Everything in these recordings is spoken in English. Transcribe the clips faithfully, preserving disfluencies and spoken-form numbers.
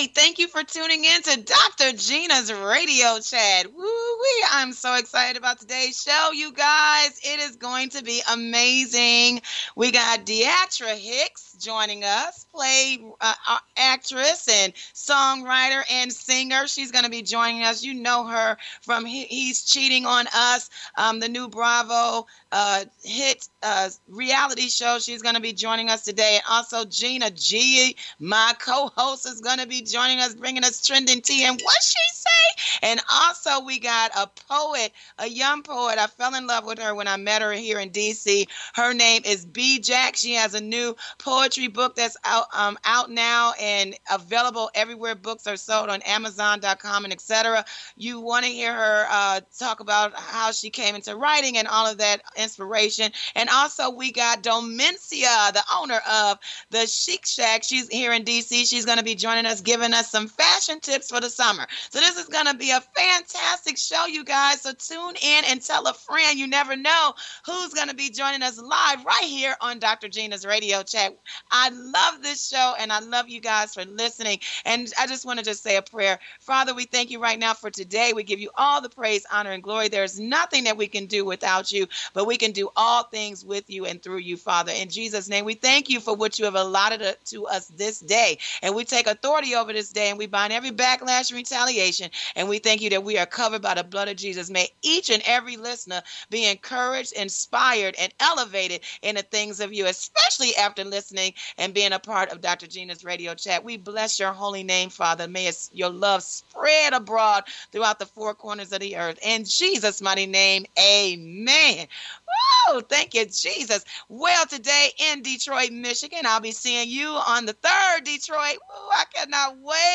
Thank you for tuning in to Doctor Gina's Radio Chat. Woo-wee. I'm so excited about today's show, you guys. It is going to be amazing. We got Deatra Hicks joining us, play uh, uh, actress and songwriter and singer. She's going to be joining us. You know her from he, He's Cheating on Us, um, the new Bravo uh, hit uh, reality show. She's going to be joining us today. And also Gina G, my co-host, is going to be joining us, bringing us trending tea and what she say. And also we got a poet, a young poet. I fell in love with her when I met her here in D C. Her name is B Jack. She has a new poetry book that's out um, out now and available everywhere books are sold, on Amazon dot com and et cetera. You want to hear her uh, talk about how she came into writing and all of that inspiration. And also we got Domencia, the owner of the Chic Shack. She's here in D C. She's going to be joining us, giving us some fashion tips for the summer. So this is going to be a fantastic show, you guys. So tune in and tell a friend. You never know who's going to be joining us live right here on Doctor Gina's Radio Chat. I love this show, and I love you guys for listening. And I just want to just say a prayer. Father, we thank you right now for today. We give you all the praise, honor, and glory. There's nothing that we can do without you, but we can do all things with you and through you, Father. In Jesus' name, we thank you for what you have allotted to us this day. And we take authority over this day, and we bind every backlash and retaliation. And we thank you that we are covered by the blood of Jesus. May each and every listener be encouraged, inspired, and elevated in the things of you, especially after listening and being a part of Doctor Gina's Radio Chat. We bless your holy name, Father. May it, your love spread abroad throughout the four corners of the earth. In Jesus' mighty name, amen. Woo! Thank you, Jesus. Well, today in Detroit, Michigan, I'll be seeing you on the third Detroit. Woo, I cannot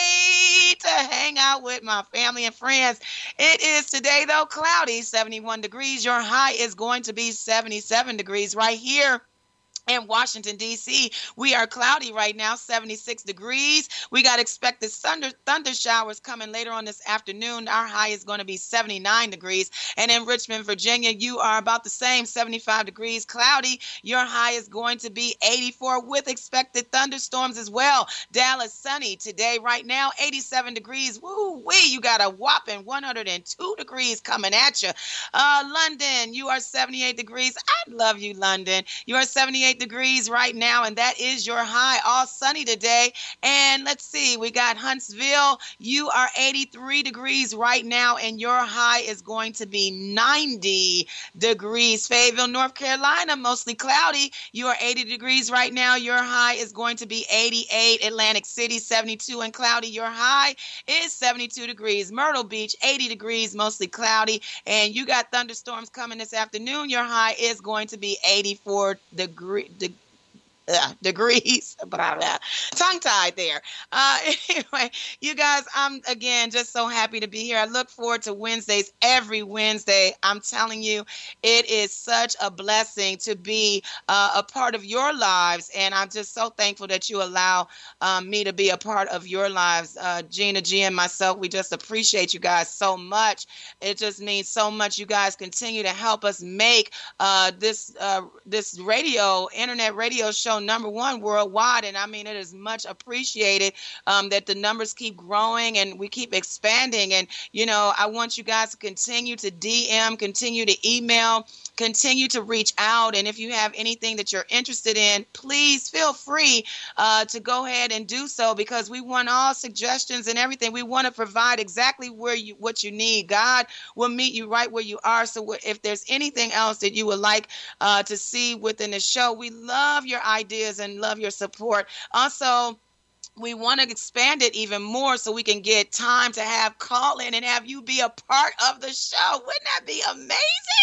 wait to hang out with my family and friends. It is today, though, cloudy, seventy-one degrees. Your high is going to be seventy-seven degrees right here. In Washington, D C, we are cloudy right now, seventy-six degrees. We got expected thunder, thunder showers coming later on this afternoon. Our high is going to be seventy-nine degrees. And in Richmond, Virginia, you are about the same, seventy-five degrees, cloudy. Your high is going to be eighty-four with expected thunderstorms as well. Dallas, sunny today, right now, eighty-seven degrees. Woo-wee, you got a whopping one hundred two degrees coming at you. Uh, London, you are seventy-eight degrees. I love you, London. You are seventy-eight degrees right now, and that is your high. All sunny today. And let's see, we got Huntsville. You are eighty-three degrees right now, and your high is going to be ninety degrees. Fayetteville, North Carolina, mostly cloudy. You are eighty degrees right now. Your high is going to be eighty-eight. Atlantic City, seventy-two and cloudy. Your high is seventy-two degrees. Myrtle Beach, eighty degrees, mostly cloudy. And you got thunderstorms coming this afternoon. Your high is going to be eighty-four degrees. De- uh, degrees, blah, blah. Tongue-tied there. Uh, anyway, you guys, I'm, again, just so happy to be here. I look forward to Wednesdays every Wednesday. I'm telling you, it is such a blessing to be uh, a part of your lives, and I'm just so thankful that you allow um, me to be a part of your lives. Uh, Gina G and myself, we just appreciate you guys so much. It just means so much. You guys continue to help us make uh, this uh, this radio, internet radio show number one worldwide. And I mean, it is much appreciated um, that the numbers keep growing and we keep expanding. And, you know, I want you guys to continue to D M, continue to email, continue to reach out. And if you have anything that you're interested in, please feel free uh, to go ahead and do so, because we want all suggestions and everything. We want to provide exactly where you what you need. God will meet you right where you are. So if there's anything else that you would like uh, to see within the show, we love your ideas and love your support. Also, we want to expand it even more so we can get time to have call in and have you be a part of the show. Wouldn't that be amazing?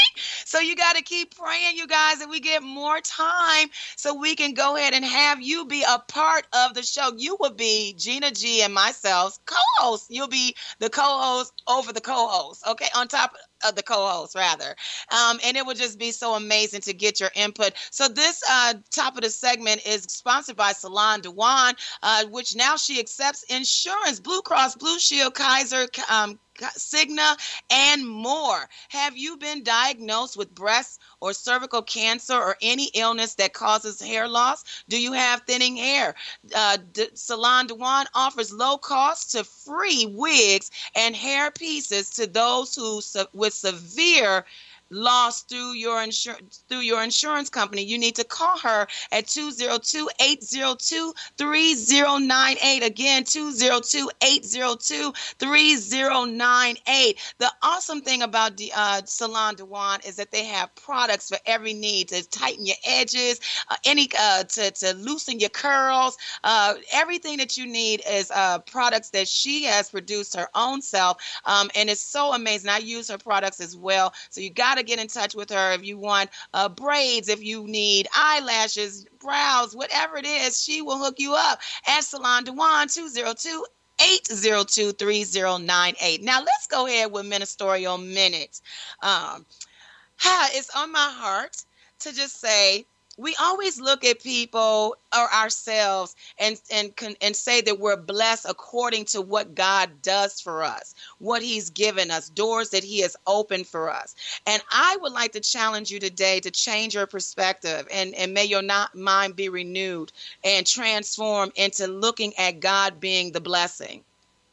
So you got to keep praying, you guys, that we get more time so we can go ahead and have you be a part of the show. You will be Gina G and myself co-host. You'll be the co-host over the co-host, okay, on top of the co-host rather. Um, and it would just be so amazing to get your input. So this uh, top of the segment is sponsored by Salon Dewan, uh, which now she accepts insurance, Blue Cross Blue Shield, Kaiser, um, Cigna, and more. Have you been diagnosed with breast or cervical cancer or any illness that causes hair loss? Do you have thinning hair? Uh, D- Salon Dewan offers low cost to free wigs and hair pieces to those who se- with severe loss through your insurance through your insurance company. You need to call her at two zero two, eight zero two, three zero nine eight. Again, two zero two, eight zero two, three zero nine eight. The awesome thing about the uh, Salon Dewan is that they have products for every need to tighten your edges, uh, any uh, to, to loosen your curls. Uh, everything that you need is uh, products that she has produced her own self, um, and it's so amazing. I use her products as well, so you got to get in touch with her if you want uh, braids, if you need eyelashes, brows, whatever it is. She will hook you up at Salon Dewan, two zero two, eight zero two, three zero nine eight. Now let's go ahead with Ministerial Minute. Um, it's on my heart to just say, we always look at people or ourselves and and and say that we're blessed according to what God does for us, what he's given us, doors that he has opened for us. And I would like to challenge you today to change your perspective, and, and may your not mind be renewed and transformed into looking at God being the blessing.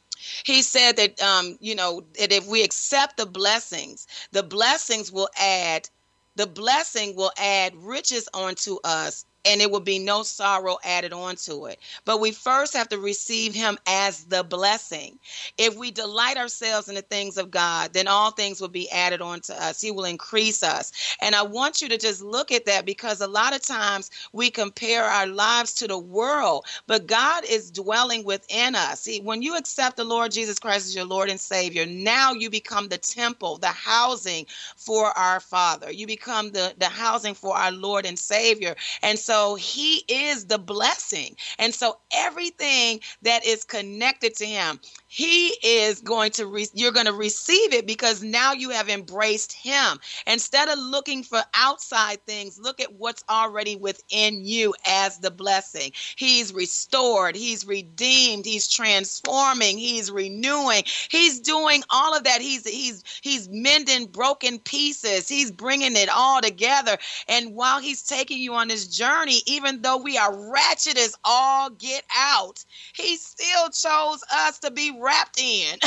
He said that, um, you know, that if we accept the blessings, the blessings will add the blessing will add riches onto us, and it will be no sorrow added onto it. But we first have to receive him as the blessing. If we delight ourselves in the things of God, then all things will be added onto us. He will increase us. And I want you to just look at that, because a lot of times we compare our lives to the world, but God is dwelling within us. See, when you accept the Lord Jesus Christ as your Lord and Savior, now you become the temple, the housing for our Father. You become the, the housing for our Lord and Savior. And so he is the blessing. And so everything that is connected to him, he is going to, re- you're going to receive it, because now you have embraced him. Instead of looking for outside things, look at what's already within you as the blessing. He's restored. He's redeemed. He's transforming. He's renewing. He's doing all of that. He's, he's, he's mending broken pieces. He's bringing it all together. And while he's taking you on this journey, even though we are ratchet as all get out, he still chose us to be wrapped in.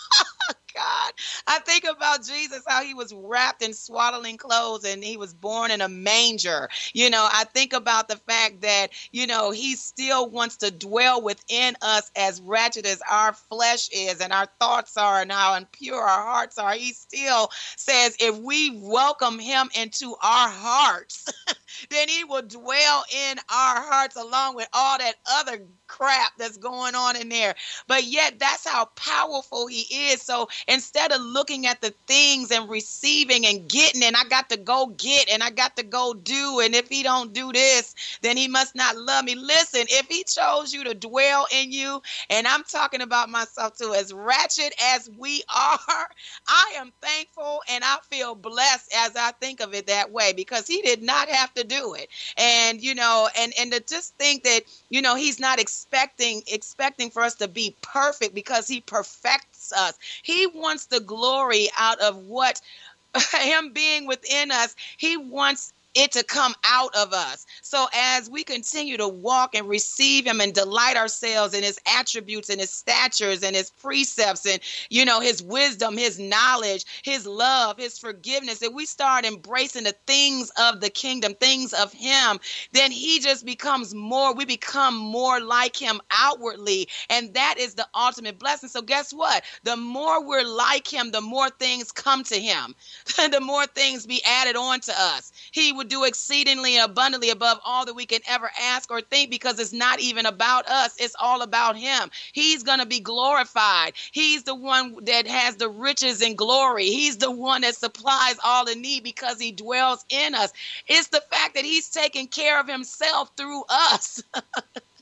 God, I think about Jesus, how he was wrapped in swaddling clothes and he was born in a manger. You know, I think about the fact that, you know, he still wants to dwell within us, as ratchet as our flesh is and our thoughts are and how impure our hearts are. He still says if we welcome him into our hearts, then he will dwell in our hearts along with all that other crap that's going on in there. But yet that's how powerful he is. So instead of looking at the things and receiving and getting, and I got to go get and I got to go do, and if he don't do this, then he must not love me. Listen, if he chose you to dwell in you, and I'm talking about myself too, as ratchet as we are, I am thankful and I feel blessed as I think of it that way, because he did not have to do it. And, you know, and, and to just think that, you know, he's not expecting, expecting for us to be perfect, because he perfects us. He wants the glory out of what him being within us. He wants it to come out of us. So as we continue to walk and receive him and delight ourselves in his attributes and his statures and his precepts and, you know, his wisdom, his knowledge, his love, his forgiveness, if we start embracing the things of the kingdom, things of him, then he just becomes more, we become more like him outwardly. And that is the ultimate blessing. So guess what? The more we're like him, the more things come to him, the more things be added on to us. He would do exceedingly and abundantly above all that we can ever ask or think, because it's not even about us. It's all about him. He's going to be glorified. He's the one that has the riches and glory. He's the one that supplies all the need, because he dwells in us. It's the fact that he's taking care of himself through us.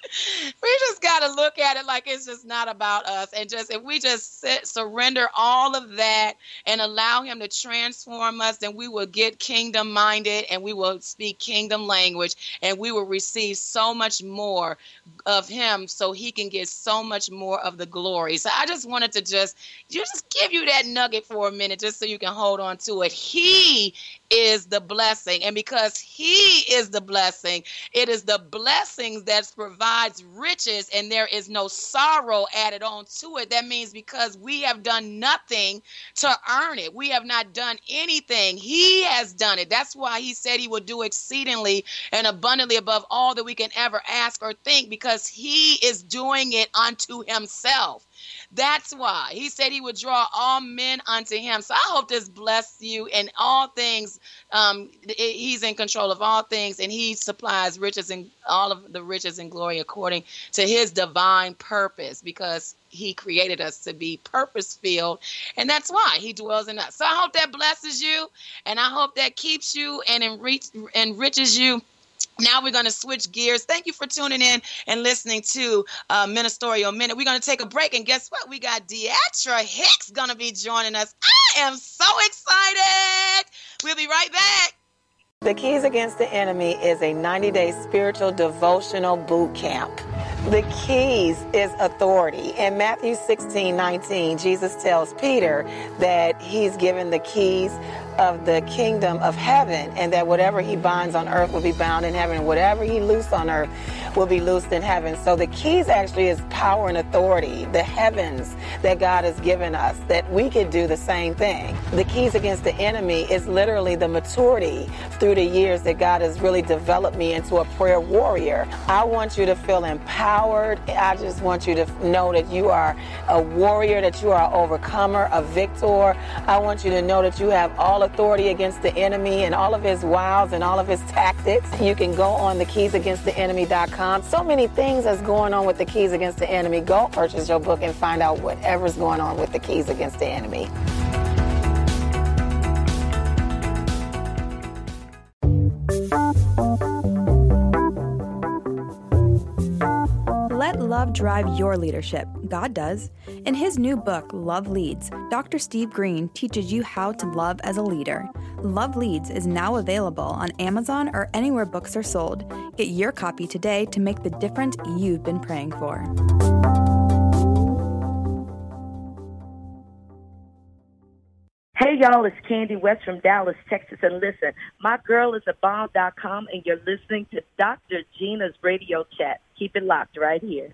We just got to look at it like it's just not about us. And just if we just sit, surrender all of that and allow him to transform us, then we will get kingdom minded and we will speak kingdom language and we will receive so much more of him so he can get so much more of the glory. So I just wanted to just, just give you that nugget for a minute just so you can hold on to it. He is the blessing. And because he is the blessing, it is the blessings that provides riches and there is no sorrow added on to it. That means because we have done nothing to earn it. We have not done anything. He has done it. That's why he said he would do exceedingly and abundantly above all that we can ever ask or think, because he is doing it unto himself. That's why he said he would draw all men unto him. So I hope this bless you in all things. Um, he's in control of all things, and he supplies riches and all of the riches and glory according to his divine purpose, because he created us to be purpose-filled, and that's why he dwells in us. So I hope that blesses you, and I hope that keeps you and enrich, enriches you. Now we're going to switch gears. Thank you for tuning in and listening to uh, Ministerial Minute. We're going to take a break, and guess what? We got Deatra Hicks going to be joining us. I am so excited. We'll be right back. The Keys Against the Enemy is a ninety-day spiritual devotional boot camp. The keys is authority. In Matthew sixteen nineteen, Jesus tells Peter that he's given the keys of the kingdom of heaven, and that whatever he binds on earth will be bound in heaven, and whatever he loosed on earth will be loosed in heaven. So the keys actually is power and authority, the heavens that God has given us, that we could do the same thing. The keys against the enemy is literally the maturity through the years that God has really developed me into a prayer warrior. I want you to feel empowered. I just want you to know that you are a warrior, that you are an overcomer, a victor. I want you to know that you have all authority against the enemy and all of his wiles and all of his tactics. You can go on the keys against the enemy dot com. So many things that's going on with the Keys Against the Enemy. Go purchase your book and find out whatever's going on with the Keys Against the Enemy. Let love drive your leadership. God does. In his new book, Love Leads, Doctor Steve Green teaches you how to love as a leader. Love Leads is now available on Amazon or anywhere books are sold. Get your copy today to make the difference you've been praying for. Hey, y'all, it's Candy West from Dallas, Texas. And listen, my girl is a bomb dot com, and you're listening to Doctor Gina's Radio Chat. Keep it locked right here.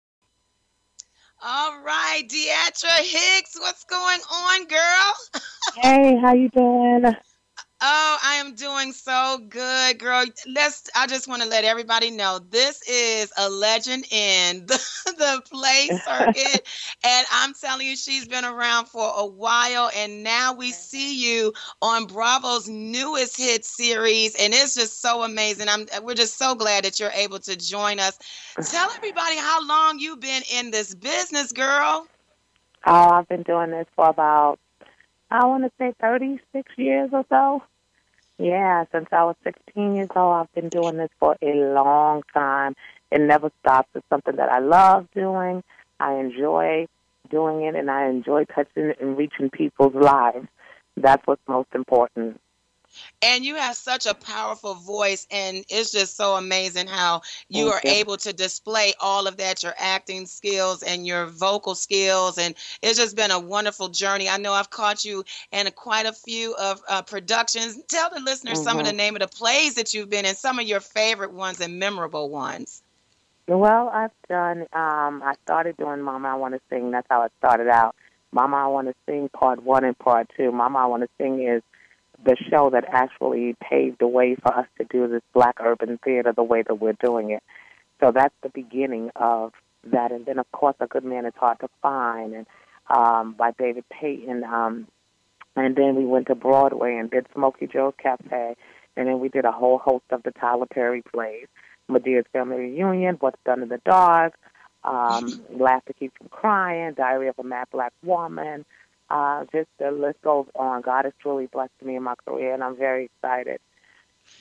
All right, Deatra Hicks, what's going on, girl? Hey, how you doing? Oh, I am doing so good, girl. Let's. I just want to let everybody know this is a legend in the, the play circuit, and I'm telling you, she's been around for a while, and now we see you on Bravo's newest hit series, and it's just so amazing. I'm. We're just so glad that you're able to join us. Tell everybody how long you've been in this business, girl. Oh, I've been doing this for about, I want to say thirty-six years or so. Yeah, since I was sixteen years old, I've been doing this for a long time. It never stops. It's something that I love doing. I enjoy doing it, and I enjoy touching and reaching people's lives. That's what's most important. And you have such a powerful voice, and it's just so amazing how you Thank are you. able to display all of that, your acting skills and your vocal skills, and it's just been a wonderful journey. I know I've caught you in a, quite a few of uh, productions. Tell the listeners Mm-hmm. some of the name of the plays that you've been in, some of your favorite ones and memorable ones. Well, I've done, um, I started doing Mama, I Want to Sing. That's how it started out. Mama, I Want to Sing, part one and part two. Mama, I Want to Sing is the show that actually paved the way for us to do this black urban theater the way that we're doing it. So that's the beginning of that. And then, of course, A Good Man Is Hard to Find, and um, by David Payton. Um, and then we went to Broadway and did Smokey Joe's Cafe. And then we did a whole host of the Tyler Perry plays. Medea's Family Reunion, What's Done in the Dark, um, Laugh to Keep from Crying, Diary of a Mad Black Woman. Uh, just the list goes on. God has truly blessed me in my career, and I'm very excited.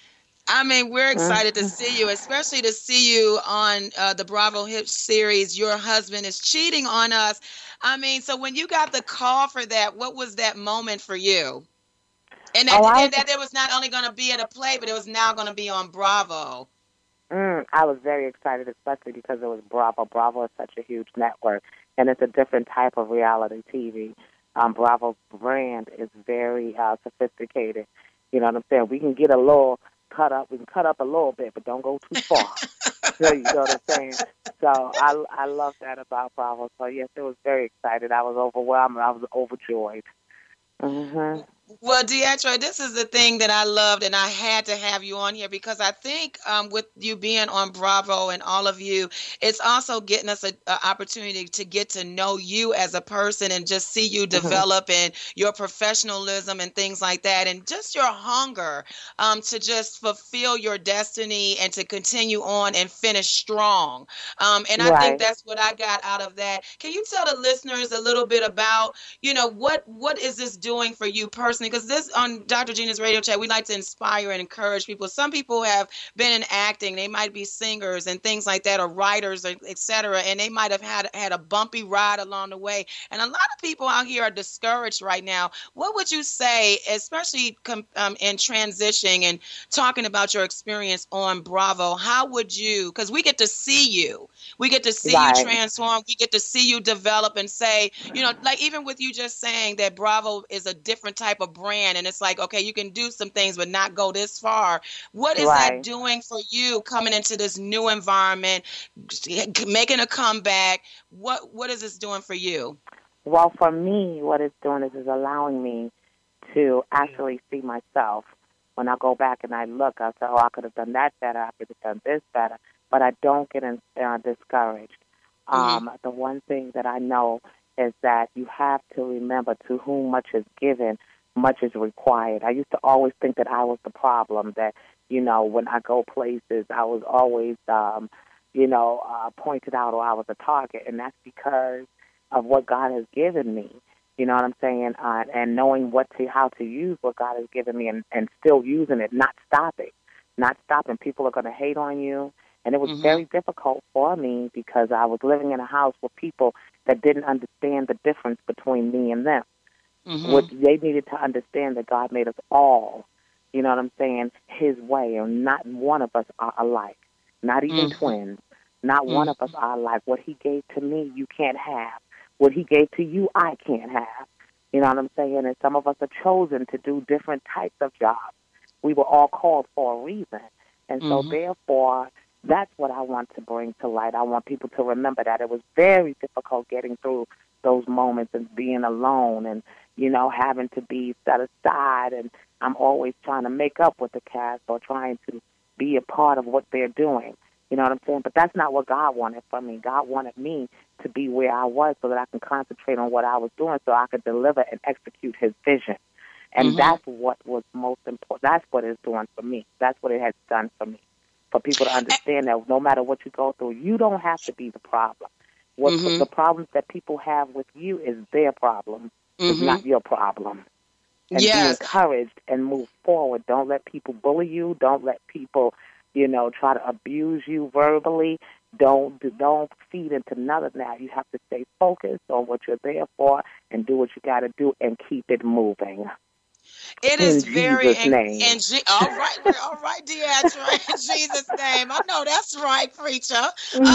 I mean, we're excited to Mhm. see you, especially to see you on uh, the Bravo Hit series. Your husband is cheating on us. I mean, so when you got the call for that, what was that moment for you? And that Oh, I that, that it was not only going to be at a play, but it was now going to be on Bravo. Mm, I was very excited, especially because it was Bravo. Bravo is such a huge network, and it's a different type of reality T V. Um, Bravo's brand is very uh, sophisticated. You know what I'm saying? We can get a little cut up. We can cut up a little bit, but don't go too far. So you know what I'm saying? So I, I love that about Bravo. So, yes, it was very excited. I was overwhelmed. I was overjoyed. hmm Well, Deatra, this is the thing that I loved, and I had to have you on here because I think um, with you being on Bravo and all of you, it's also getting us an opportunity to get to know you as a person and just see you hmm develop and your professionalism and things like that, and just your hunger um, to just fulfill your destiny and to continue on and finish strong. Um, and I think Right. that's what I got out of that. Can you tell the listeners a little bit about, you know, what what is this doing for you personally? Because this on Doctor Gina's radio chat, we like to inspire and encourage people. Some people have been in acting; they might be singers and things like that, or writers, or et cetera. And they might have had had a bumpy ride along the way. And a lot of people out here are discouraged right now. What would you say, especially com- um, in transitioning and talking about your experience on Bravo? How would you? Because we get to see you. We get to see you Right. transform. We get to see you develop and say, you know, like even with you just saying that Bravo is a different type of brand, and it's like, okay, you can do some things, but not go this far. What is that Right. doing for you coming into this new environment, making a comeback? What What is this doing for you? Well, for me, what it's doing is, is allowing me to actually see myself. When I go back and I look, I say, oh, I could have done that better. I could have done this better. But I don't get in, uh, discouraged. Mm-hmm. Um, the one thing that I know is that you have to remember to whom much is given, much is required. I used to always think that I was the problem, that, you know, when I go places, I was always, um, you know, uh, pointed out or I was a target. And that's because of what God has given me. You know what I'm saying? Uh, and knowing what to, how to use what God has given me and, and still using it, not stopping, not stopping. People are going to hate on you. And it was Mm-hmm. very difficult for me because I was living in a house with people that didn't understand the difference between me and them. What Mm-hmm. they needed to understand that God made us all, you know what I'm saying, His way, and not one of us are alike, not even Mm-hmm. twins. Not one of us Mm-hmm. are alike. What He gave to me, you can't have. What He gave to you, I can't have. You know what I'm saying? And some of us are chosen to do different types of jobs. We were all called for a reason. And so, Mm-hmm. therefore, that's what I want to bring to light. I want people to remember that it was very difficult getting through those moments and being alone and, you know, having to be set aside. And I'm always trying to make up with the cast or trying to be a part of what they're doing. You know what I'm saying? But that's not what God wanted for me. God wanted me to be where I was so that I can concentrate on what I was doing so I could deliver and execute His vision. And Mm-hmm. that's what was most important. That's what it's doing for me. That's what it has done for me. For people to understand that no matter what you go through, you don't have to be the problem. What Mm-hmm. the problems that people have with you is their problem. It's Mm-hmm. not your problem. And be Yes. encouraged and move forward. Don't let people bully you. Don't let people, you know, try to abuse you verbally. Don't don't feed into none of that. You have to stay focused on what you're there for and do what you got to do and keep it moving. It In is very, Jesus' and, name. and G- all right, well, all right, Deatra, in Jesus' name. I know that's right, preacher. Uh,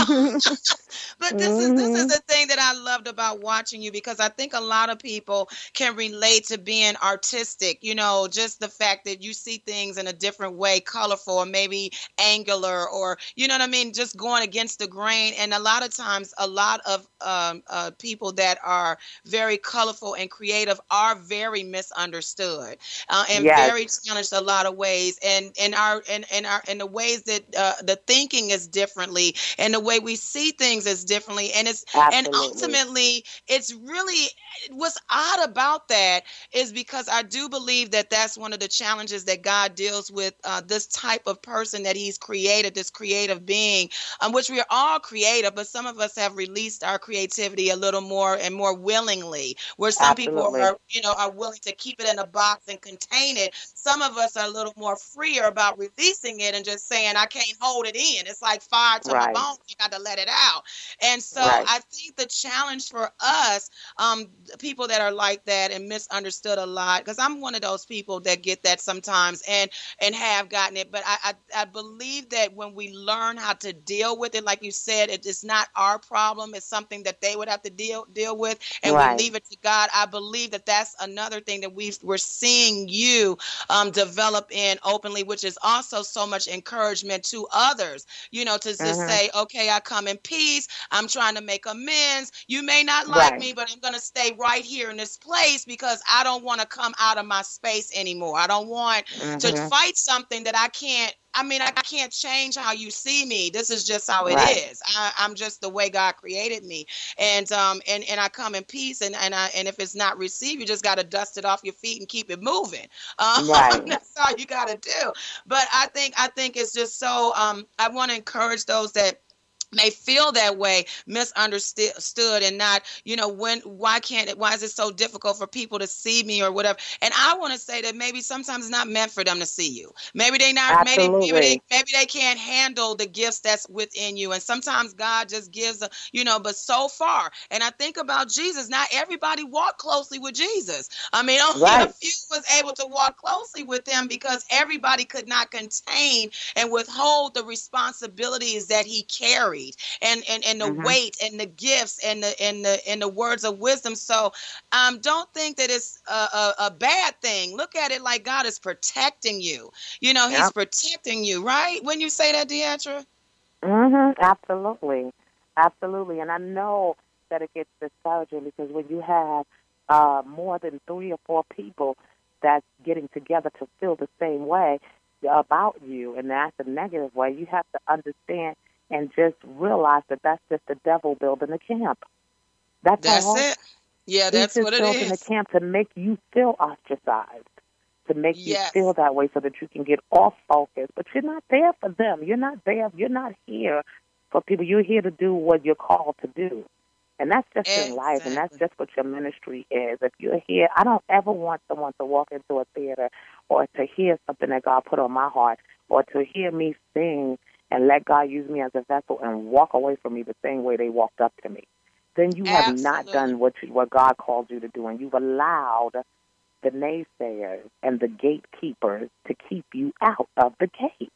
but this is this is hmm the thing that I loved about watching you because I think a lot of people can relate to being artistic. You know, just the fact that you see things in a different way, colorful, or maybe angular, or you know what I mean, just going against the grain. And a lot of times, a lot of um, uh, people that are very colorful and creative are very misunderstood uh, and Yes, very challenged a lot of ways. And in our in, in our in the ways that uh, the thinking is differently, and the way we see things is differently, and it's and absolutely. ultimately it's really what's odd about that is because I do believe that that's one of the challenges that God deals with uh, this type of person that He's created, this creative being, um, which we are all creative, but some of us have released our creativity a little more and more willingly, where some people Absolutely. are, you know, are willing to keep it in a box box and contain it. Some of us are a little more freer about releasing it and just saying, I can't hold it in. It's like fire to my Right. bones. You got to let it out. And so Right. I think the challenge for us, um, people that are like that and misunderstood a lot, because I'm one of those people that get that sometimes and and have gotten it. But I, I, I believe that when we learn how to deal with it, like you said, it is not our problem. It's something that they would have to deal deal with, and Right. we leave it to God. I believe that that's another thing that we we're seeing you um, develop in openly, which is also so much encouragement to others. You know, to just Mhm. say, okay, I come in peace. I'm trying to make amends. You may not like Right. me, but I'm going to stay right here in this place because I don't want to come out of my space anymore. I don't want to Mhm. fight something that I can't. I mean, I can't change how you see me. This is just how it Right. is. I, I'm just the way God created me, and um, and and I come in peace. And and I and if it's not received, you just got to dust it off your feet and keep it moving. Um, Right. that's all you got to do. But I think I think it's just so. Um, I want to encourage those that may feel that way, misunderstood, and not, you know, when, why can't it, why is it so difficult for people to see me or whatever? And I want to say that maybe sometimes it's not meant for them to see you. Maybe they not, maybe, maybe they, Absolutely. maybe they can't handle the gifts that's within you. And sometimes God just gives a, you know, but so far, and I think about Jesus, not everybody walked closely with Jesus. I mean, only a Right. few was able to walk closely with him because everybody could not contain and withhold the responsibilities that he carried. And, and and the Mhm. weight and the gifts and the and the and the words of wisdom. So um, don't think that it's a, a, a bad thing. Look at it like God is protecting you. You know, he's Yep. protecting you, right? When you say that, Deandra? Mhm. Absolutely. Absolutely. And I know that it gets discouraging because when you have uh, more than three or four people that's getting together to feel the same way about you, and that's a negative way, you have to understand and just realize that that's just the devil building a camp. That's That's all. it. Yeah, He's that's just what it building a is. camp to make you feel ostracized, to make you Yes. feel that way so that you can get off focus. But you're not there for them. You're not there. You're not here for people. You're here to do what you're called to do. And that's just in life, and that's Exactly. just what your ministry is. If you're here, I don't ever want someone to walk into a theater or to hear something that God put on my heart or to hear me sing and let God use me as a vessel and walk away from me the same way they walked up to me. Then you have not Absolutely. done what you, what God called you to do, and you've allowed the naysayers and the gatekeepers to keep you out of the gate.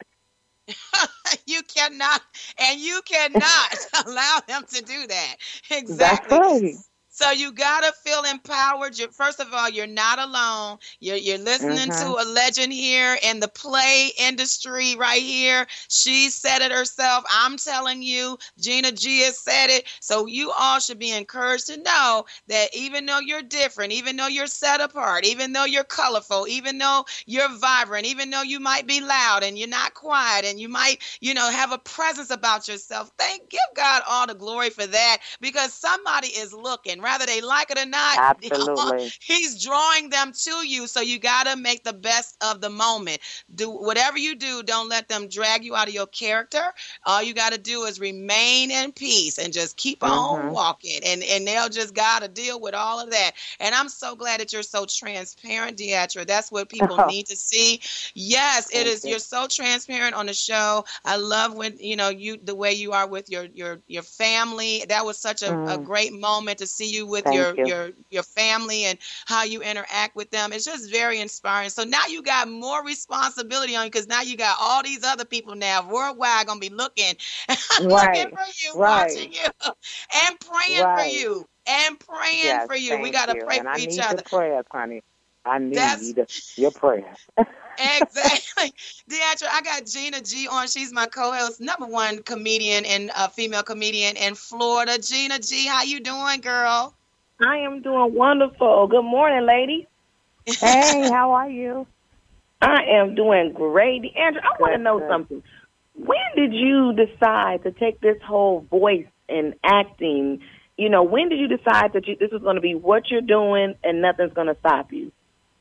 You cannot, and you cannot allow them to do that. That's Exactly. right. So you gotta feel empowered. You're, first of all, you're not alone. You're you're listening to Mhm. a legend here in the play industry right here. She said it herself. I'm telling you, Gina G has said it. So you all should be encouraged to know that even though you're different, even though you're set apart, even though you're colorful, even though you're vibrant, even though you might be loud and you're not quiet, and you might, you know, have a presence about yourself. Thank, give God all the glory for that, because somebody is looking. Whether they like it or not, Absolutely. he's drawing them to you. So you got to make the best of the moment. Do whatever you do, don't let them drag you out of your character. All you got to do is remain in peace and just keep on Mhm. walking. And, and they'll just got to deal with all of that. And I'm so glad that you're so transparent, Deatra. That's what people Oh, need to see. Yes, it thank is. you. You're so transparent on the show. I love when, you know, you, the way you are with your, your, your family. That was such a, a Mm, great moment to see you with thank your, you. your, your family and how you interact with them. It's just very inspiring. So now you got more responsibility on you, because now you got all these other people now worldwide going to be looking, looking Right. for you, Right. watching you, and praying for Right. you, and praying Yes, for you. We thank got to you. pray And for I each need your other. prayers, honey. I That's need your prayers. exactly. Deatra, I got Gina G on. She's my co-host, number one comedian and uh, female comedian in Florida. Gina G, how you doing, girl? I am doing wonderful. Good morning, ladies. Hey, how are you? I am doing great. Andrew, I want to Good, know good. something. When did you decide to take this whole voice and acting? You know, when did you decide that you, this is going to be what you're doing and nothing's going to stop you?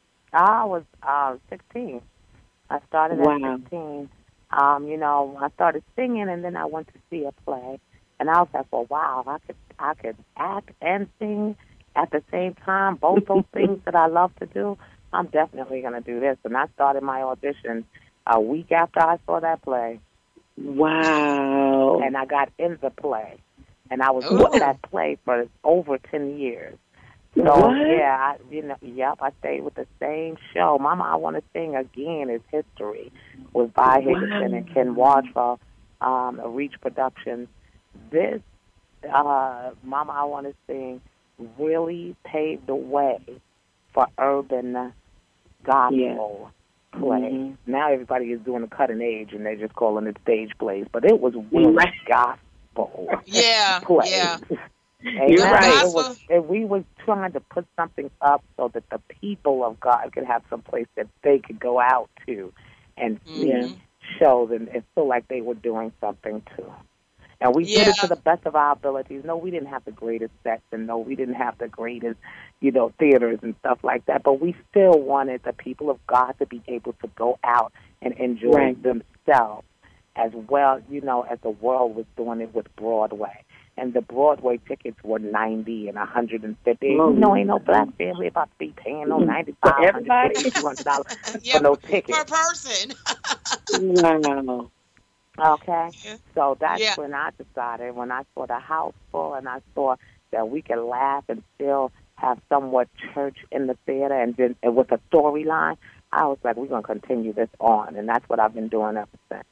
I was uh, sixteen. I started Wow. at sixteen. Um, you know, I started singing, and then I went to see a play, and I was like, "Well, wow, I could, I could act and sing at the same time, both those things that I love to do." I'm definitely going to do this. And I started my audition a week after I saw that play. Wow. And I got in the play. And I was Ooh. with that play for over ten years. So, What? yeah, I, you know, yep, I stayed with the same show. Mama, I Want to Sing Again is history. With Vi Higginson and Ken Wardrow, um, Reach Productions. This, uh, Mama, I Want to Sing really paved the way for urban gospel Yeah. play. Mm-hmm. Now everybody is doing a cutting age and they're just calling it stage plays, but it was really Right. gospel Yeah, play. yeah. And You're it right. was, and we was trying to put something up so that the people of God could have some place that they could go out to and see Yeah. shows and, and feel like they were doing something too. And we did it Yeah. to the best of our abilities. No, we didn't have the greatest sets, and no, we didn't have the greatest, you know, theaters and stuff like that. But we still wanted the people of God to be able to go out and enjoy Right. themselves as well, you know, as the world was doing it with Broadway. And the Broadway tickets were ninety and a hundred and fifty. Oh. You know, ain't no black family about to be paying no ninety five, For everybody? hundred fifty, two hundred dollars Yeah, for no per ticket. person. Wow. Okay, Yeah. so that's Yeah. when I decided, when I saw the house full and I saw that we could laugh and still have somewhat church in the theater and then and with a storyline, I was like, we're going to continue this on, and that's what I've been doing ever since.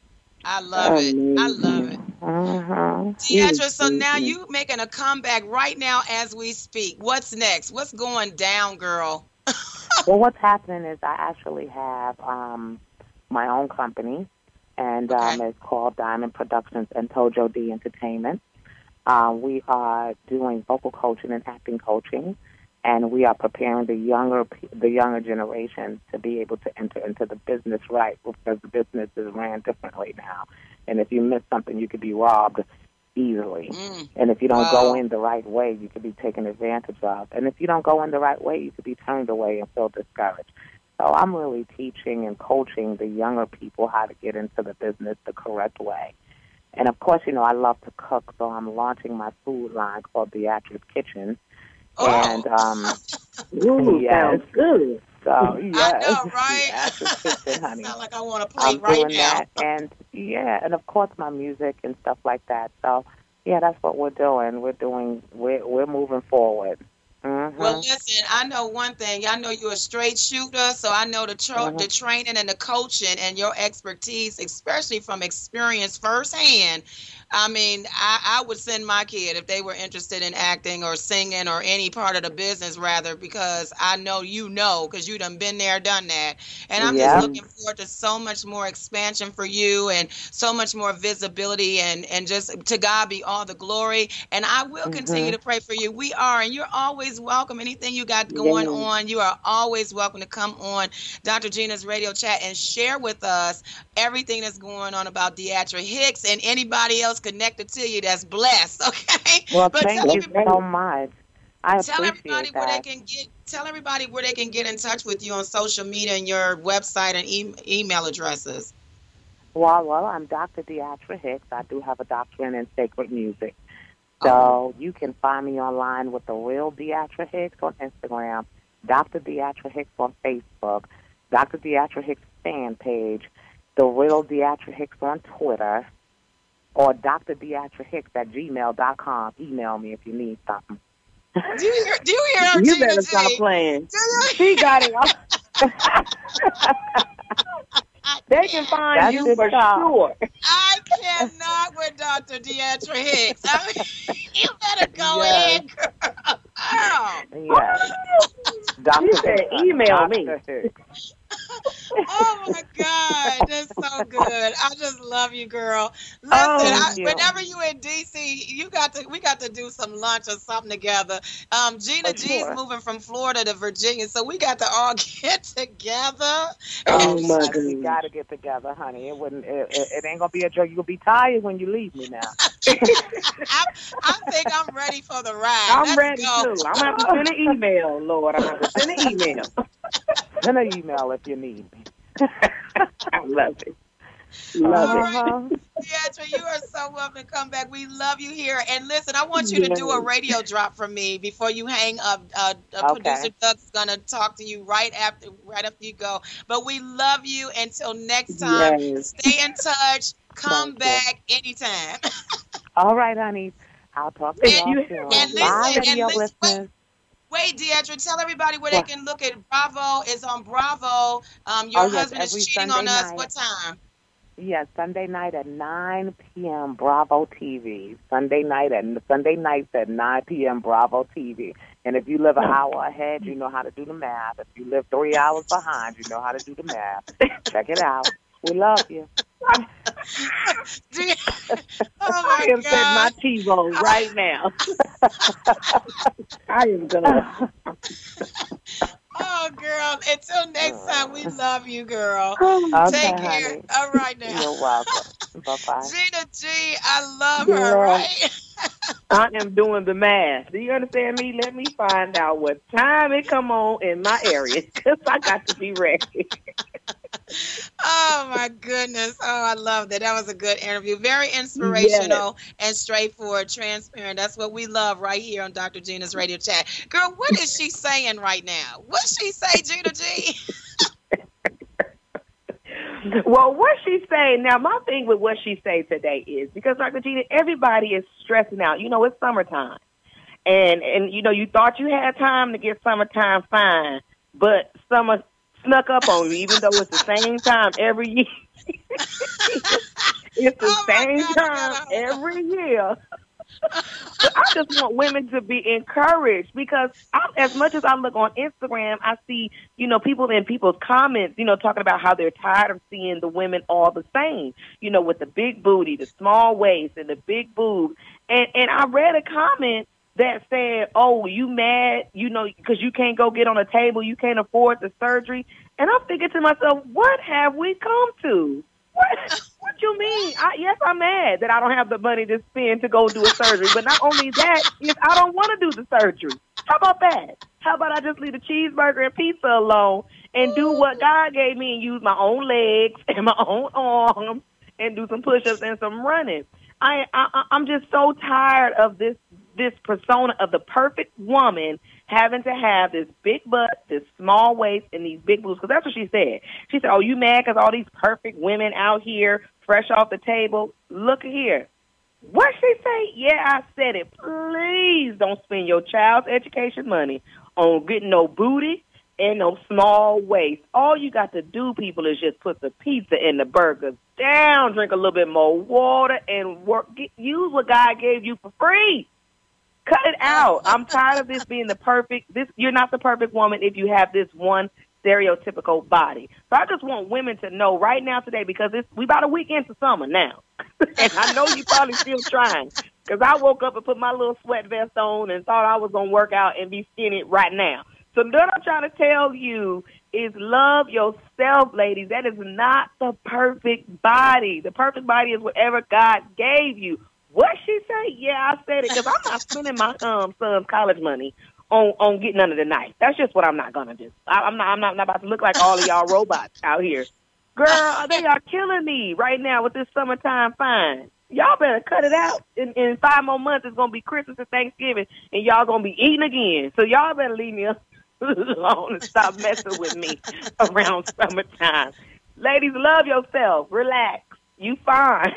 I love it. I love it. Mm-hmm. Deandra, so now you making a comeback right now as we speak. What's next? What's going down, girl? Well, what's happening is I actually have um, my own company, and um, Okay. it's called Diamond Productions and Tojo D Entertainment. Uh, we are doing vocal coaching and acting coaching, and we are preparing the younger pe- the younger generation to be able to enter into the business right, because the business is ran differently now. And if you miss something, you could be robbed easily. Mm. And if you don't Wow. go in the right way, you could be taken advantage of. And if you don't go in the right way, you could be turned away and feel discouraged. So I'm really teaching and coaching the younger people how to get into the business the correct way. And, of course, you know, I love to cook, so I'm launching my food line called Beatrice Kitchen. Oh. And, um, Ooh, yes. sounds good. So, yes, I know, right? Beatrice Kitchen, honey. Sound like I want a plate I'm right doing now. that, and yeah, and of course my music and stuff like that. So yeah, that's what we're doing. We're doing. We're we're moving forward. Mm-hmm. Well, listen, I know one thing. I know you're a straight shooter, so I know the tra- Mhm. the training and the coaching and your expertise, especially from experience firsthand. I mean, I, I would send my kid if they were interested in acting or singing or any part of the business, rather, because I know you know, because you done been there, done that. And I'm Yeah. just looking forward to so much more expansion for you and so much more visibility, and, and just to God be all the glory. And I will continue Mhm. to pray for you. We are, and you're always welcome. Anything you got going Yes. on, you are always welcome to come on Doctor Gina's radio chat and share with us everything that's going on about Deatra Hicks and anybody else connected to you that's blessed. Okay. Well, But thank tell you everybody, so much. I tell everybody appreciate where they that. can get. Tell everybody where they can get in touch with you on social media and your website and e- email addresses. Well, well, I'm Doctor Deatra Hicks. I do have a doctorate in sacred music. So Oh. you can find me online with the real Deatra Hicks on Instagram, Doctor Deatra Hicks on Facebook, Doctor Deatra Hicks fan page, the real Deatra Hicks on Twitter, or Doctor Deatra Hicks at gmail dot com. Email me if you need something. Do you hear? Do you hear her, You Gina better G? stop playing. Do you- She got it. They can find That's you it, for y'all. sure. I cannot with Doctor Deatra Hicks. I mean, you better go Yes. ahead, girl. Girl. Yes. Doctor You said Hicks. email me. Doctor Hicks. Oh my God, that's so good. I just love you, girl. Listen, Oh, I, thank you. whenever you in D C, you got to we got to do some lunch or something together. Um, Gina For G's sure. moving from Florida to Virginia, so we got to all get together. Oh, Oh, my yes, we goodness. got to get together, honey. It wouldn't. It, it, it ain't gonna be a joke. You'll be tired when you leave me now. I, I think I'm ready for the ride. I'm Let's ready go. too. I'm gonna have to send an email, Lord. I'm gonna have to send an email. Send an email if you need me. I love it. Love All it. right, Deidre, you are so welcome to come back. We love you here. And listen, I want you to do a radio drop for me before you hang up. Uh, uh, Okay. Producer Doug's gonna talk to you right after, right after you go. But we love you. Until next time, Yes. stay in touch. Come Thank you. back anytime. All right, honey. I'll talk to And- y'all you- soon. and Bye, listen, and radio listen, listeners. Wait, Deidre, tell everybody where What? they can look at Bravo. Is on Bravo. Um, your Oh, yes, husband every is cheating Sunday on us. night. What time? Yes, Sunday night at nine p.m. Bravo T V. Sunday night at Sunday nights at nine p.m. Bravo T V. And if you live an hour ahead, you know how to do the math. If you live three hours behind, you know how to do the math. Check it out. We love you. De- oh I my am setting my God. T-bone right now. I am gonna. Oh, girl. Until next time, we love you, girl. Okay, Take care. honey. All right now. You're welcome. Bye-bye. Gina G, I love Girl. her, right? I am doing the math. Do you understand me? Let me find out what time it come on in my area, because I got to be ready. Oh my goodness. Oh, I love that. That was a good interview. Very inspirational and straightforward, transparent. That's what we love right here on Doctor Gina's Radio Chat. Girl, what is she saying right now? What she say, Gina G? Well, what she say now, my thing with what she say today is, because Doctor Gina, everybody is stressing out. You know, it's summertime. And, and you know, you thought you had time to get summertime fine, but summer snuck up on you, even though it's the same time every year. It's the Oh, my same God, time God. every year. But I just want women to be encouraged, because I'm, as much as I look on Instagram, I see, you know, people in people's comments, you know, talking about how they're tired of seeing the women all the same, you know, with the big booty, the small waist, and the big boobs. And, and I read a comment that said, oh, you mad, you know, because you can't go get on a table, you can't afford the surgery. And I'm thinking to myself, what have we come to? What? What you mean? I, yes, I'm mad that I don't have the money to spend to go do a surgery. But not only that, is I don't want to do the surgery. How about that? How about I just leave the cheeseburger and pizza alone and do what God gave me and use my own legs and my own arms and do some push-ups and some running? I, I I'm just so tired of this this persona of the perfect woman having to have this big butt, this small waist, and these big boobs. Because that's what she said. She said, oh, you mad because all these perfect women out here fresh off the table? Look here. What she say? Yeah, I said it. Please don't spend your child's education money on getting no booty and no small waist. All you got to do, people, is just put the pizza and the burgers down, drink a little bit more water, and work. Get, use what God gave you for free. Cut it out. I'm tired of this being the perfect. This you're not the perfect woman if you have this one stereotypical body. So I just want women to know right now today, because it's we about a week into summer now, and I know you probably still trying, because I woke up and put my little sweat vest on and thought I was gonna work out and be skinny right now. So what I'm trying to tell you is love yourself, ladies. That is not the perfect body. The perfect body is whatever God gave you. What she say? Yeah, I said it, because I'm not spending my um son's college money on on getting under the knife. That's just what I'm not gonna do. I, I'm not. I'm not, not about to look like all of y'all robots out here. Girl, they are killing me right now with this summertime fine. Y'all better cut it out. In, in five more months, it's gonna be Christmas and Thanksgiving, and y'all gonna be eating again. So y'all better leave me alone and stop messing with me around summertime. Ladies, love yourself. Relax. You fine.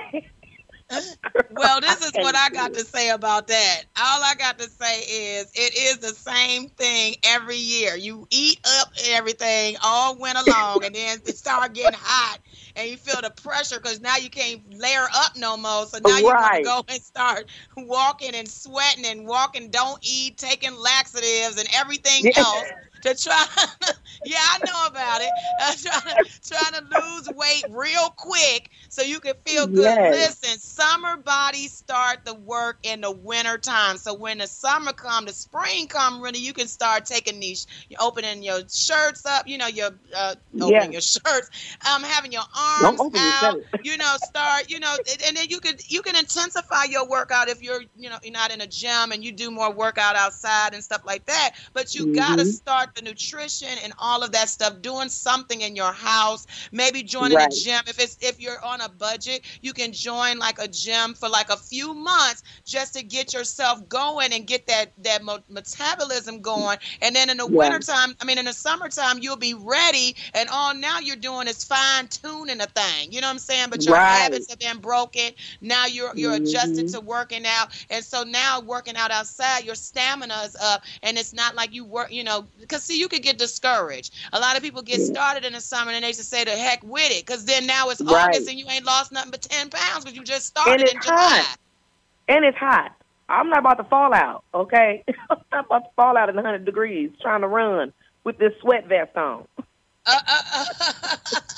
Well, this is what I got to say about that. All I got to say is it is the same thing every year. You eat up everything all winter long, and then it start getting hot, and you feel the pressure because now you can't layer up no more. So now you Right. want to go and start walking and sweating and walking, don't eat, taking laxatives and everything Yeah. else to try. Yeah, I know about it. Uh, trying, to, trying to lose weight real quick so you can feel good. Yes. Listen, summer bodies start the work in the winter time. So when the summer come, the spring come, really, you can start taking these, you're opening your shirts up, you know, your uh, opening Yeah. your shirts, um, having your Don't arms open your out, shirt. you know, start, you know, and- and then you could you can intensify your workout if you're, you know, you're not in a gym and you do more workout outside and stuff like that. But you gotta Mhm. start the nutrition and all of that stuff, doing something in your house, maybe joining Right. a gym. If it's if you're on a budget, you can join like a gym for like a few months just to get yourself going and get that that mo- metabolism going. And then in the Yeah. wintertime, I mean in the summertime, you'll be ready, and all now you're doing is fine tuning a thing. You know what I'm saying? But your Right. habits have been broken. Now you're you're adjusted Mhm. to working out, and so now working out outside, your stamina is up, and it's not like you work, you know, because see, you could get discouraged. A lot of people get Yeah. started in the summer and they just say the heck with it, because then now it's Right. August and you ain't lost nothing but ten pounds because you just And started it's in July. hot. And it's hot. I'm not about to fall out, okay? I'm not about to fall out in one hundred degrees trying to run with this sweat vest on. Uh, uh, uh,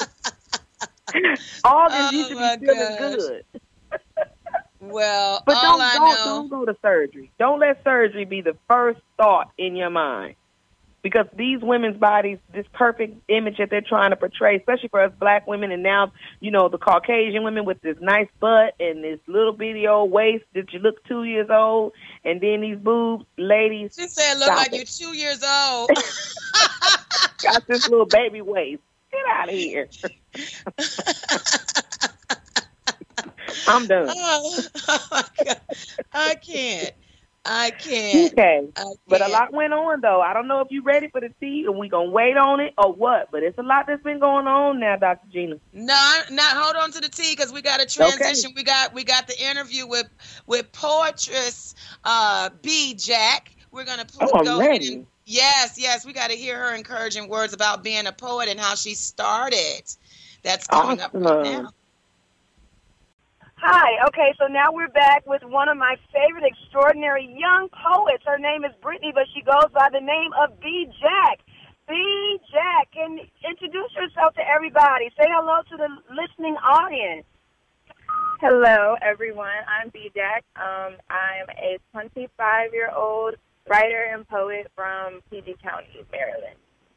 August, you Oh, should my be feeling gosh. good. well, But all don't I don't know. don't go to surgery. Don't let surgery be the first thought in your mind. Because these women's bodies, this perfect image that they're trying to portray, especially for us black women, and now, you know, the Caucasian women with this nice butt and this little bitty old waist that you look two years old, and then these boobs, ladies, She said, look stop like it. you're two years old. Got this little baby waist. Get out of here. I'm done. oh, oh my God. I can't. I can't. Okay. I But a can't. lot went on, though. I don't know if you're ready for the tea and we going to wait on it or what, but it's a lot that's been going on now, Doctor Gina. No, not hold on to the tea because we got a transition. We got we got the interview with with poetress uh, B. Jack. We're gonna put, Oh, I'm go ahead ready. and yes, yes, we got to hear her encouraging words about being a poet and how she started. That's coming up right Awesome. now. Hi. Okay, so now we're back with one of my favorite extraordinary young poets. Her name is Brittany, but she goes by the name of B. Jack. B. Jack, can introduce yourself to everybody. Say hello to the listening audience. Hello, everyone. I'm B. Jack. Um, I'm a twenty-five-year-old writer and poet from P G County, Maryland.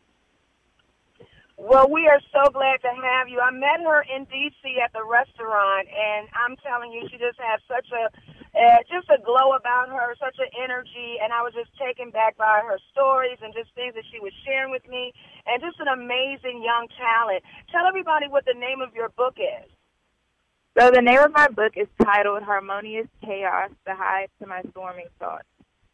Well, we are so glad to have you. I met her in D C at the restaurant, and I'm telling you, she just has such a, uh, just a glow about her, such an energy, and I was just taken back by her stories and just things that she was sharing with me, and just an amazing young talent. Tell everybody what the name of your book is. So the name of my book is titled Harmonious Chaos, The Hive to My Storming Thoughts.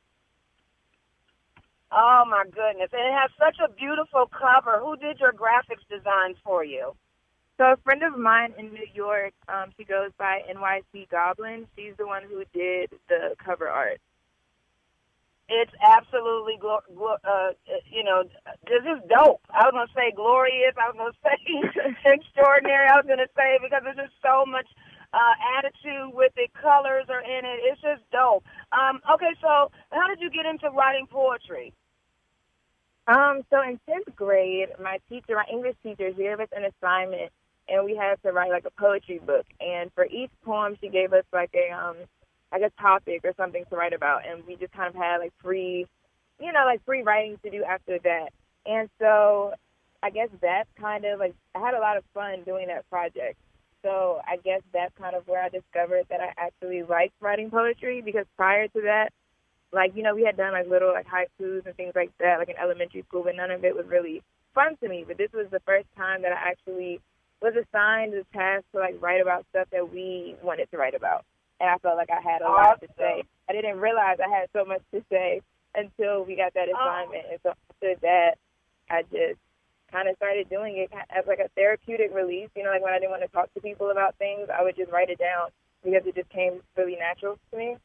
Oh, my goodness. And it has such a beautiful cover. Who did your graphics designs for you? So a friend of mine in New York, um, she goes by N Y C Goblin. She's the one who did the cover art. It's absolutely, glo- glo- uh, you know, this is dope. I was going to say glorious. I was going to say extraordinary. I was going to say because there's just so much uh, attitude with it. Colors are in it. It's just dope. Um, okay, so how did you get into writing poetry? Um, so in tenth grade, my teacher, my English teacher, she gave us an assignment, and we had to write like a poetry book. And for each poem, she gave us like a um, like a topic or something to write about, and we just kind of had like free, you know, like free writing to do after that. And so I guess that's kind of like I had a lot of fun doing that project. So I guess that's kind of where I discovered that I actually liked writing poetry, because prior to that, like, you know, we had done like little like haikus and things like that, like in elementary school, but none of it was really fun to me. But this was the first time that I actually was assigned the task to like write about stuff that we wanted to write about. And I felt like I had a lot to say. I didn't realize I had so much to say until we got that assignment. And so after that, I just kind of started doing it as like a therapeutic release. You know, like when I didn't want to talk to people about things, I would just write it down because it just came really natural to me.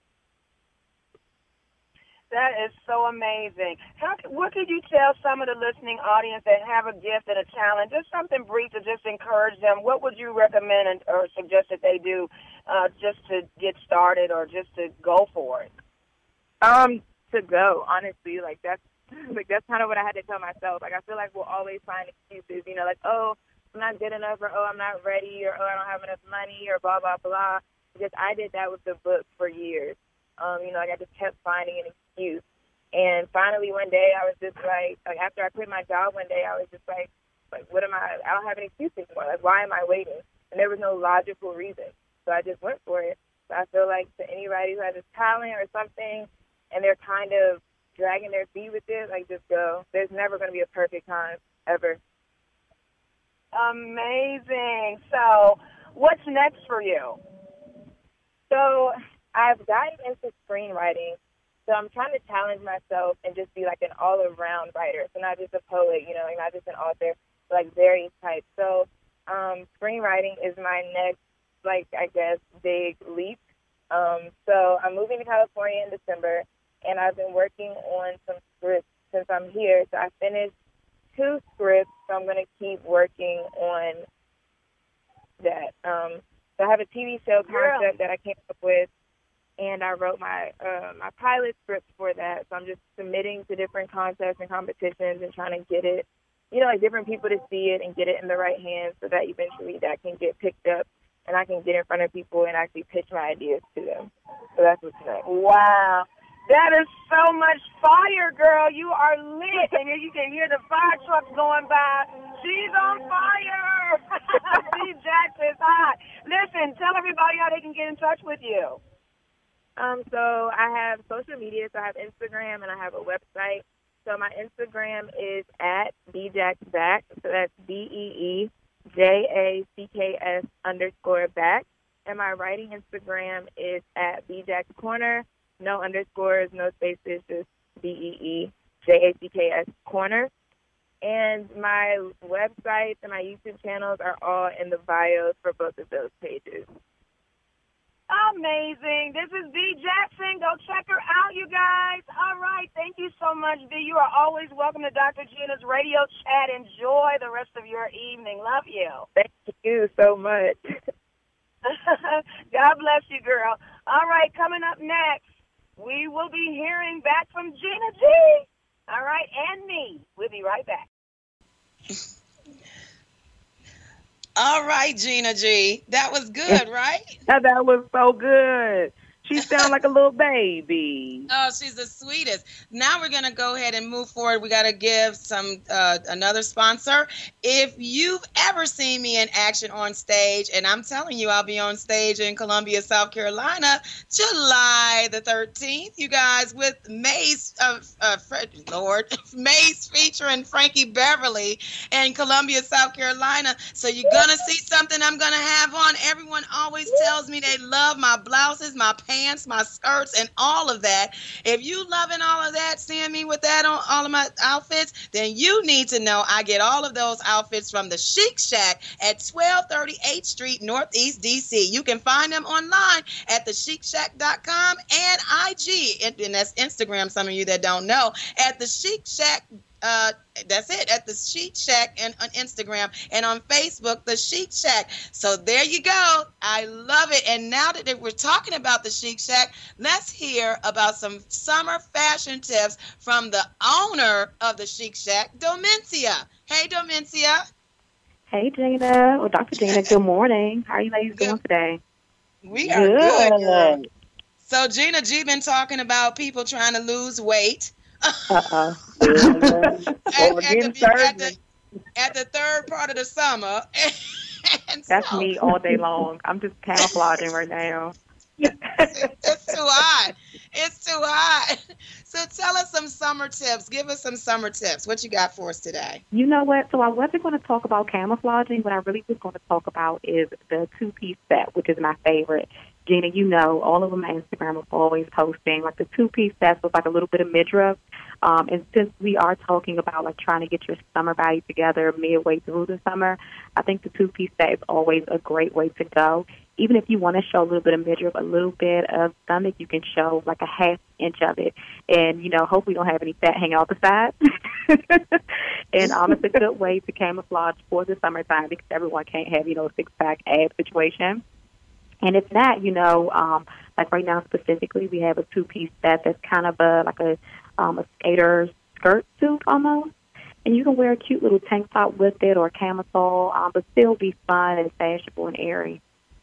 That is so amazing. How, what could you tell some of the listening audience that have a gift and a talent, just something brief to just encourage them? What would you recommend and, or suggest that they do uh, just to get started or just to go for it? Um, to go, honestly, like that's like that's kind of what I had to tell myself. Like I feel like we'll always find excuses, you know, like, oh, I'm not good enough, or oh, I'm not ready, or oh, I don't have enough money, or blah, blah, blah. Because I did that with the book for years. Um, you know, like I just kept finding an excuse. And finally one day I was just like, like after I quit my job one day, I was just like, like, what am I, I don't have an excuse anymore. Like, why am I waiting? And there was no logical reason. So I just went for it. So I feel like to anybody who has a talent or something and they're kind of dragging their feet with it, like, just go. There's never going to be a perfect time, ever. Amazing. So what's next for you? So I've gotten into screenwriting, so I'm trying to challenge myself and just be like an all-around writer. So not just a poet, you know, like not just an author, but like various types. So um, screenwriting is my next, like, I guess, big leap. Um, so I'm moving to California in December, and I've been working on some scripts since I'm here. So I finished two scripts, so I'm going to keep working on that. Um, so I have a T V show concept that I came up with, and I wrote my uh, my pilot script for that. So I'm just submitting to different contests and competitions and trying to get it, you know, like different people to see it and get it in the right hands so that eventually that can get picked up and I can get in front of people and actually pitch my ideas to them. So that's what's next. Wow. That is so much fire, girl. You are lit. And you can hear the fire trucks going by. She's on fire. B. Jax is hot. Listen, tell everybody how they can get in touch with you. Um, so I have social media. So I have Instagram and I have a website. So my Instagram is at bjacksback. So that's B E E J A C K S underscore back. And my writing Instagram is at bjackscorner. No underscores, no spaces, just B E E J A C K S corner. And my websites and my YouTube channels are all in the bios for both of those pages. Amazing. This is B. Jackson. Go check her out, you guys. All right. Thank you so much, B. You are always welcome to Doctor Gina's Radio Chat. Enjoy the rest of your evening. Love you. Thank you so much. God bless you, girl. All right. Coming up next, we will be hearing back from Gina G. All right. And me. We'll be right back. All right, Gina G. That was good, right? That was so good. She sounds like a little baby. Oh, she's the sweetest. Now we're going to go ahead and move forward. We got to give some uh, another sponsor. If you've ever seen me in action on stage, and I'm telling you, I'll be on stage in Columbia, South Carolina, July the thirteenth, you guys, with Mace, uh, uh, Fred, Lord, Mace featuring Frankie Beverly in Columbia, South Carolina. So you're going to see something I'm going to have on. Everyone always tells me they love my blouses, my pants, pants, my skirts, and all of that. If you loving all of that, seeing me with that on all of my outfits, then you need to know I get all of those outfits from the Chic Shack at twelve thirty eighth Street, Northeast D C. You can find them online at the chic shack dot com and I G, and, and that's Instagram, some of you that don't know, at the Chic Shack. Uh, that's it, at the Chic Shack and on Instagram, and on Facebook, the Chic Shack. So there you go. I love it. And now that we're talking about the Chic Shack, let's hear about some summer fashion tips from the owner of the Chic Shack, Domencia. Hey, Domencia. Hey, Gina. Well, Doctor Gina, good morning. How are you ladies doing today? We are good. good. So Gina G been talking about people trying to lose weight. Uh-uh. at, at, the, at, the, at the third part of the summer. And That's so, me all day long. I'm just camouflaging right now. It's too hot. It's too hot. So tell us some summer tips. Give us some summer tips. What you got for us today? You know what? So I wasn't going to talk about camouflaging. What I really was going to talk about is the two-piece set, which is my favorite. Gina, you know, all over my Instagram I'm always posting, like the two-piece sets with like a little bit of midriff. Um, and since we are talking about like trying to get your summer body together midway through the summer, I think the two-piece set is always a great way to go. Even if you want to show a little bit of midriff, a little bit of stomach, you can show like a half inch of it. And, you know, hopefully you don't have any fat hanging out the side. And um, it's a good way to camouflage for the summertime because everyone can't have, you know, a six-pack ab situation. And it's not, you know, um, like right now specifically, we have a two-piece set that's kind of a like a um, a skater skirt suit almost. And you can wear a cute little tank top with it or a camisole, um, but still be fun and fashionable and airy.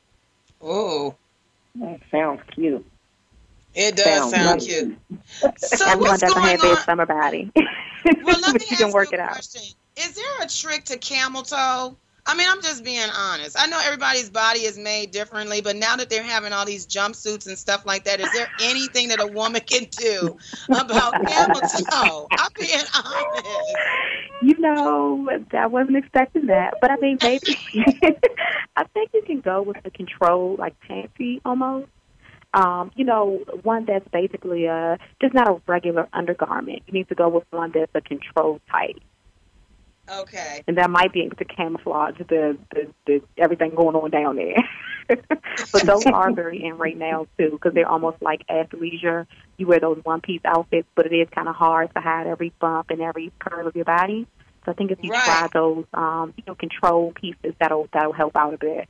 Oh, that sounds cute. It does sound, sound cute. So everyone what's doesn't going have on? their summer body, Well, let me but you can ask work you it a out. question. Is there a trick to camel toe? I mean, I'm just being honest. I know everybody's body is made differently, but now that they're having all these jumpsuits and stuff like that, is there anything that a woman can do about camel toe? I'm being honest. You know, I wasn't expecting that. But I mean, maybe, I think you can go with the control, like panty almost. Um, you know, one that's basically a, just not a regular undergarment. You need to go with one that's a controlled type. Okay. And that might be able to camouflage the, the, the everything going on down there. But those are very in right now, too, because they're almost like athleisure. You wear those one-piece outfits, but it is kind of hard to hide every bump and every curve of your body. So I think if you right. try those, um, you know, control pieces, that'll that'll help out a bit.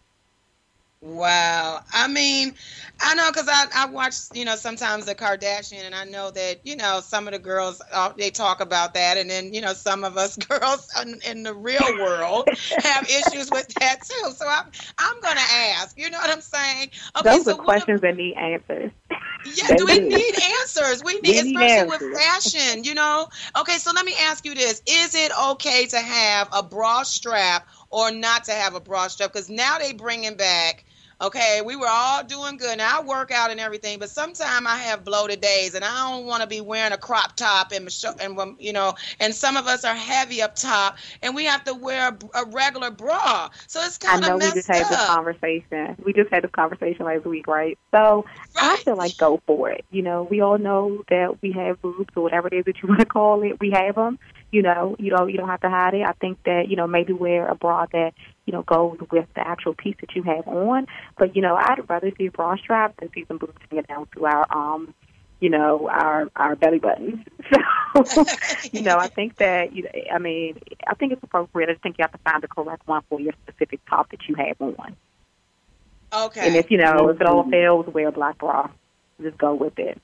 Wow. I mean, I know because I, I watch, you know, sometimes the Kardashian, and I know that, you know, some of the girls, uh, they talk about that. And then, you know, some of us girls in, in the real world have issues with that, too. So I'm, I'm going to ask, you know what I'm saying? Okay, Those so are questions what, that need answers. Yeah, do we need answers? We need, we need especially answers. with fashion, you know? Okay, so let me ask you this. Is it okay to have a bra strap or not to have a bra strap? Because now they bringing back, okay, we were all doing good. Now I work out and everything, but sometimes I have bloated days, and I don't want to be wearing a crop top and, and you know, and some of us are heavy up top, and we have to wear a, a regular bra. So it's kind I know of we messed just had this up. conversation. We just had this conversation last week, right? So I Right. feel like go for it. You know, we all know that we have boobs or whatever it is that you want to call it. We have them. You know, you don't you don't have to hide it. I think that, you know, maybe wear a bra that, you know, goes with the actual piece that you have on. But, you know, I'd rather see a bra strap than see some boobs hanging down to our, um, you know, our our belly buttons. So, you know, I think that, you know, I mean, I think it's appropriate. I just think you have to find the correct one for your specific top that you have on. Okay. And if, you know, if it all fails, wear a black bra. Just go with it.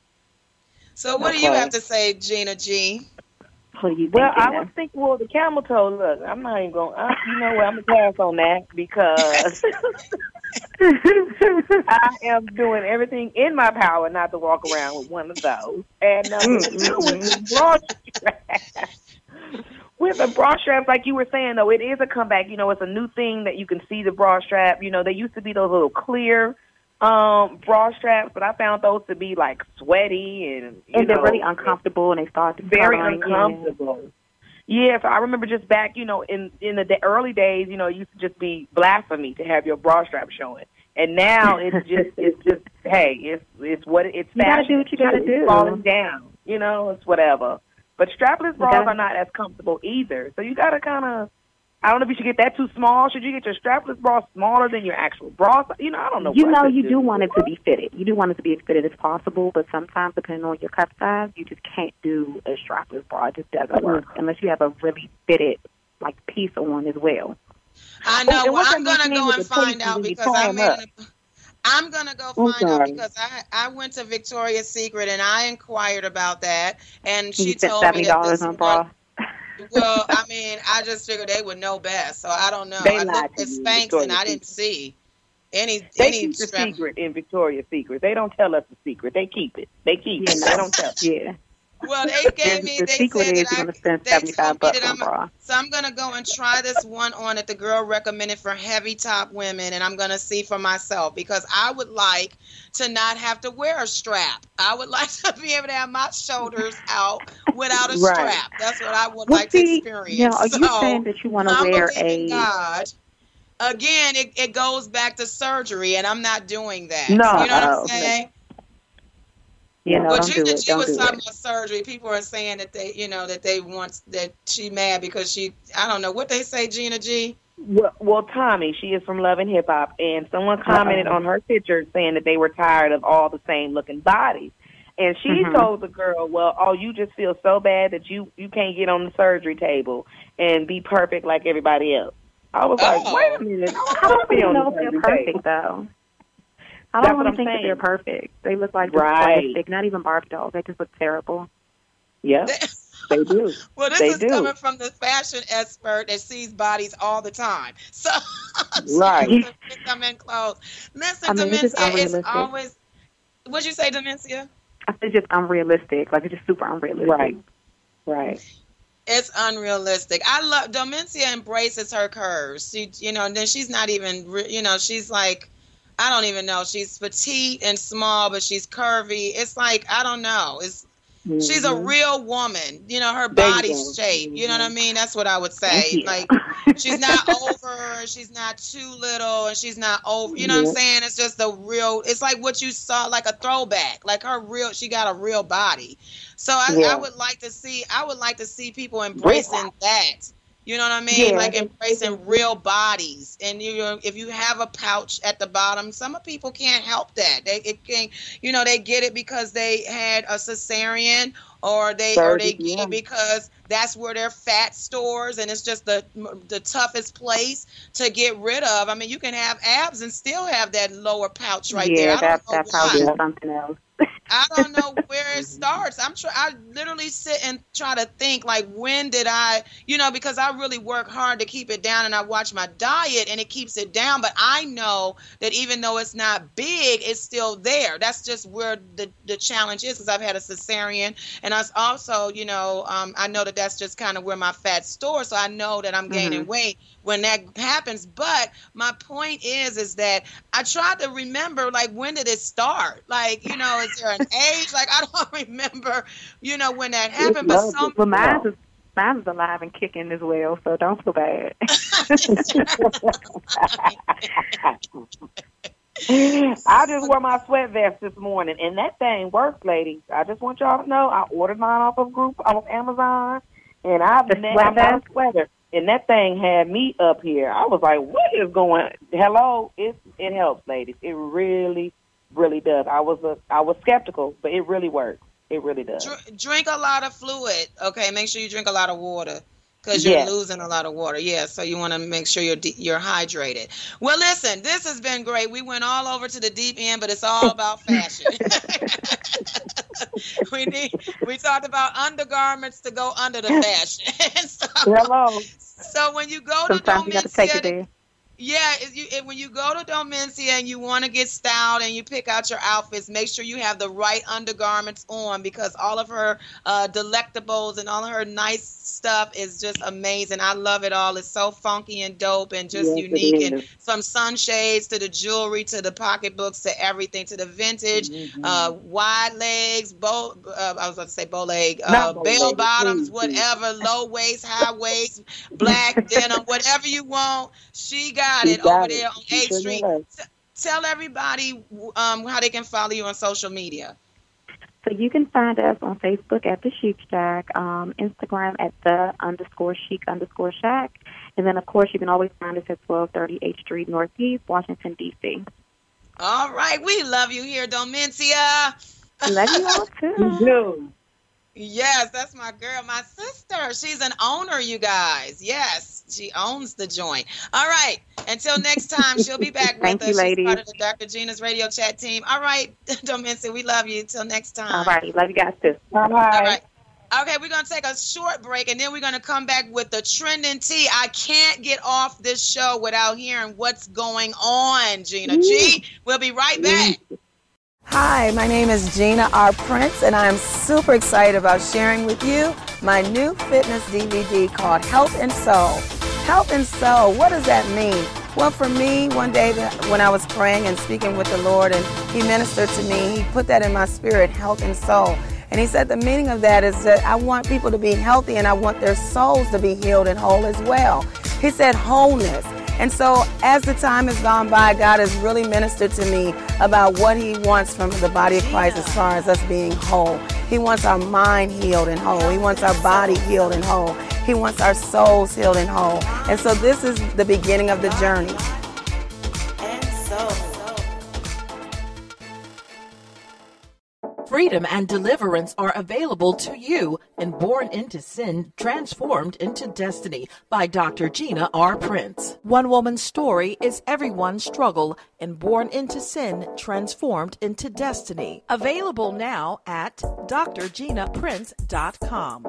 So what do you have to say, Gina G? What do you think? Well, I Gina? was thinking, well, the camel toe, look, I'm not even going to, you know what, I'm going to pass on that because I am doing everything in my power not to walk around with one of those. And number two, with the bra strap. With a bra strap, like you were saying, though, it is a comeback. You know, it's a new thing that you can see the bra strap. You know, they used to be those little clear um, bra straps, but I found those to be, like, sweaty and, you and they're know, really uncomfortable, and they start to very coloring in. uncomfortable. Yeah, so I remember just back, you know, in in the early days, you know, it used to just be blasphemy to have your bra strap showing, and now it's just it's just hey, it's it's what it's You gotta fashion. do what you gotta It's do. falling down, you know, it's whatever. But strapless bras gotta- are not as comfortable either, so you gotta kind of. I don't know if you should get that too small. Should you get your strapless bra smaller than your actual bra? You know, I don't know. You what know, to you do. do want it to be fitted. You do want it to be as fitted as possible, but sometimes, depending on your cup size, you just can't do a strapless bra. It just doesn't work unless you have a really fitted, like, piece on as well. I know. Oh, and Well, what's I'm that gonna name go with and the find places out when you because I climb made up? an. I'm gonna go I'm find out sorry. because I I went to Victoria's Secret and I inquired about that, and she you spent told me seventy that dollars this on one. bra. Well, I mean, I just figured they would know best, so I don't know. They I lied looked to at you, Spanx Victoria's and I didn't Secret. see any They any keep the strap. secret in Victoria's Secret. They don't tell us the secret. They keep it. They keep it. They don't tell us. Yeah. Well, they gave And me. the They secret said is that you're I. going to spend They seventy-five told me bucks that on I'm. bra. So I'm gonna go and try this one on that the girl recommended for heavy top women, and I'm gonna see for myself because I would like to not have to wear a strap. I would like to be able to have my shoulders out without a Right. strap. That's what I would Well, like to see, experience. now, are you so saying that you want to I'm wear believing a... God. Again, it, it goes back to surgery, and I'm not doing that. No. You know what Oh, I'm saying? You know, Well, don't Gina do it. G Don't was do talking it. about surgery. People are saying that they, you know, that they want that she mad because she, I don't know what they say, Gina G. Well, well, Tommy, she is from Love and Hip Hop, and someone commented Uh-oh. on her picture saying that they were tired of all the same looking bodies. And she Mhm. told the girl, well, oh, you just feel so bad that you, you can't get on the surgery table and be perfect like everybody else. I was like, Oh. wait a minute. I How don't do be you on know the if they're surgery perfect, table. though? I That's don't what want to I'm think that saying. they're perfect. They look like just Right. plastic, not even Barbie dolls. They just look terrible. Yeah, they do. Well, this They is do. coming from the fashion expert that sees bodies all the time. So, Right. she has to fit them in clothes. Listen, I mean, it's just Demencia, it's unrealistic. It's unrealistic. I love Domencia embraces her curves. She, you know, and then she's not even, re- you know, she's like, I don't even know. She's petite and small, but she's curvy. It's like, I don't know. It's Mm-hmm. she's a real woman. You know, her There you body's go. shape. You know what I mean? That's what I would say. Yeah. Like, she's not over, she's not too little, and she's not over. You know what I'm Yeah. saying? It's just a real. It's like what you saw, like a throwback. Like her real. She got a real body. So I, Yeah. I would like to see. I would like to see people embracing that. You know what I mean? Yeah. Like embracing real bodies. And you know, if you have a pouch at the bottom, some of people can't help that. They it can, you know, they get it because they had a cesarean, or they or they get Yeah. it because that's where their fat stores, and it's just the the toughest place to get rid of. I mean, you can have abs and still have that lower pouch right there. Yeah, I that, don't know that probably why. is something else. I don't know where it starts. I'm try. I literally sit and try to think, like, when did I, you know, because I really work hard to keep it down, and I watch my diet and it keeps it down. But I know that even though it's not big, it's still there. That's just where the, the challenge is, because I've had a cesarean, and I was also, you know, um, I know that that's just kind of where my fat stores. So I know that I'm gaining Mm-hmm. weight when that happens. But my point is, is that I tried to remember, like, when did it start? Like, you know, is there an age? Like, I don't remember, you know, when that happened. But some, But mine is, mine is alive and kicking as well, so don't feel bad. I just wore my sweat vest this morning, and that thing works, ladies. I just want y'all to know I ordered mine off of group off Amazon, and I've The never sweat got a vest? sweater. And that thing had me up here. I was like, "What is going? Hello, it it helps, ladies. It really, really does." I was a I was skeptical, but it really works. It really does. dr- drink a lot of fluid. Okay, make sure you drink a lot of water, because you're Yes. losing a lot of water. Yeah, so you want to make sure you're de- you're hydrated. Well, listen, this has been great. We went all over to the deep end, but it's all about fashion. we need we talked about undergarments to go under the fashion. so, Hello. so when you go to Sometimes you got to take it Domencia, there. yeah, if you, if, when you go to Domencia and you want to get styled and you pick out your outfits, make sure you have the right undergarments on, because all of her uh, delectables and all of her nice stuff is just amazing. I love it all. It's so funky and dope and just Yes, it unique. And is. from sunshades to the jewelry to the pocketbooks to everything to the vintage, Mhm. uh, wide legs, bow, uh, I was about to say bow leg, uh, Not bow bell leg, bottoms, please, please. whatever, low waist, high waist, black denim, whatever you want. She got She it got over it. there on She eighth sure Street. does. T- Tell everybody um, how they can follow you on social media. So you can find us on Facebook at The Chic Shack, um, Instagram at the underscore chic underscore shack. And then, of course, you can always find us at twelve thirty eighth Street Northeast, Washington, D C All right, we love you here, Domencia. Love you all, You too. do. Yes, that's my girl, my sister. She's an owner, you guys. Yes, she owns the joint. All right, until next time, she'll be back with Thank us. you, She's ladies. part of the Doctor Gina's radio chat team. All right, Domencia, we love you. Till next time. All right. Love you guys, too. Bye bye. All right. Okay, we're going to take a short break, and then we're going to come back with the trending tea. I can't get off this show without hearing what's going on, Gina. G, we'll be right back. Hi, my name is Gina R. Prince, and I'm super excited about sharing with you my new fitness D V D called Health and Soul. Health and Soul, what does that mean? Well, for me, one day that- when I was praying and speaking with the Lord, and He ministered to me, He put that in my spirit, health and soul. And He said the meaning of that is that I want people to be healthy, and I want their souls to be healed and whole as well. He said wholeness. And so as the time has gone by, God has really ministered to me about what He wants from the body of Christ as far as us being whole. He wants our mind healed and whole. He wants our body healed and whole. He wants our souls healed and whole. And so this is the beginning of the journey. And so. Freedom and deliverance are available to you in Born into Sin, Transformed into Destiny by Doctor Gina R. Prince. One woman's story is everyone's struggle in Born into Sin, Transformed into Destiny. Available now at d r gina prince dot com.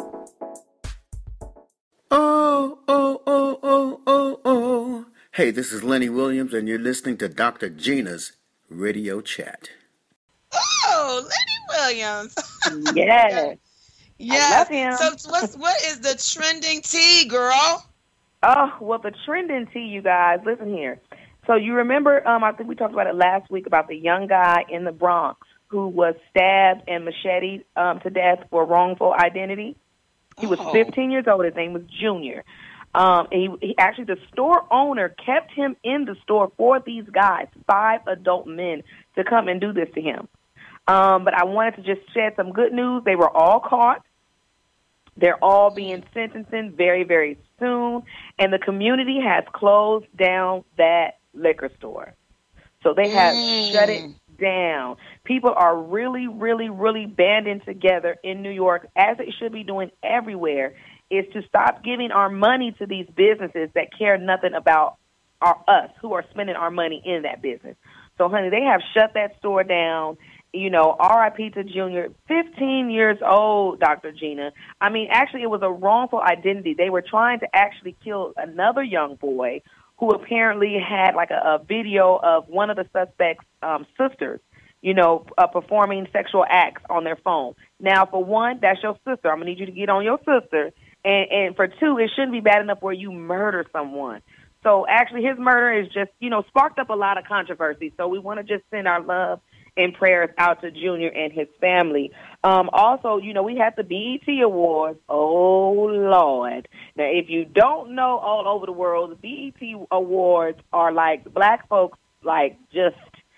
Oh, oh, oh, oh, oh, oh. Hey, this is Lenny Williams, and you're listening to Doctor Gina's Radio Chat. Oh, Lenny Williams. Yes. Yes. I love him. So what's what is the trending tea, girl? Oh, well, the trending tea, you guys, listen here. So you remember, um, I think we talked about it last week about the young guy in the Bronx who was stabbed and macheted um, to death for wrongful identity. He was Oh. fifteen years old. His name was Junior. Um, he, he actually, the store owner kept him in the store for these guys, five adult men, to come and do this to him. Um, but I wanted to just shed some good news. They were all caught. They're all being sentenced very, very soon. And the community has closed down that liquor store. So they have Mm. shut it down. People are really, really, really banding together in New York, as they should be doing everywhere, is to stop giving our money to these businesses that care nothing about our us who are spending our money in that business. So, honey, they have shut that store down. You know, R I P to Junior, fifteen years old, Doctor Gina. I mean, actually, it was a wrongful identity. They were trying to actually kill another young boy who apparently had like a, a video of one of the suspects' um, sisters, you know, uh, performing sexual acts on their phone. Now, for one, that's your sister. I'm going to need you to get on your sister. And, and for two, it shouldn't be bad enough where you murder someone. So actually his murder is just, you know, sparked up a lot of controversy. So we want to just send our love and prayers out to Junior and his family. Um, also, you know, we had the B E T Awards. Oh, Lord. Now, if you don't know, all over the world, the B E T Awards are like black folks, like just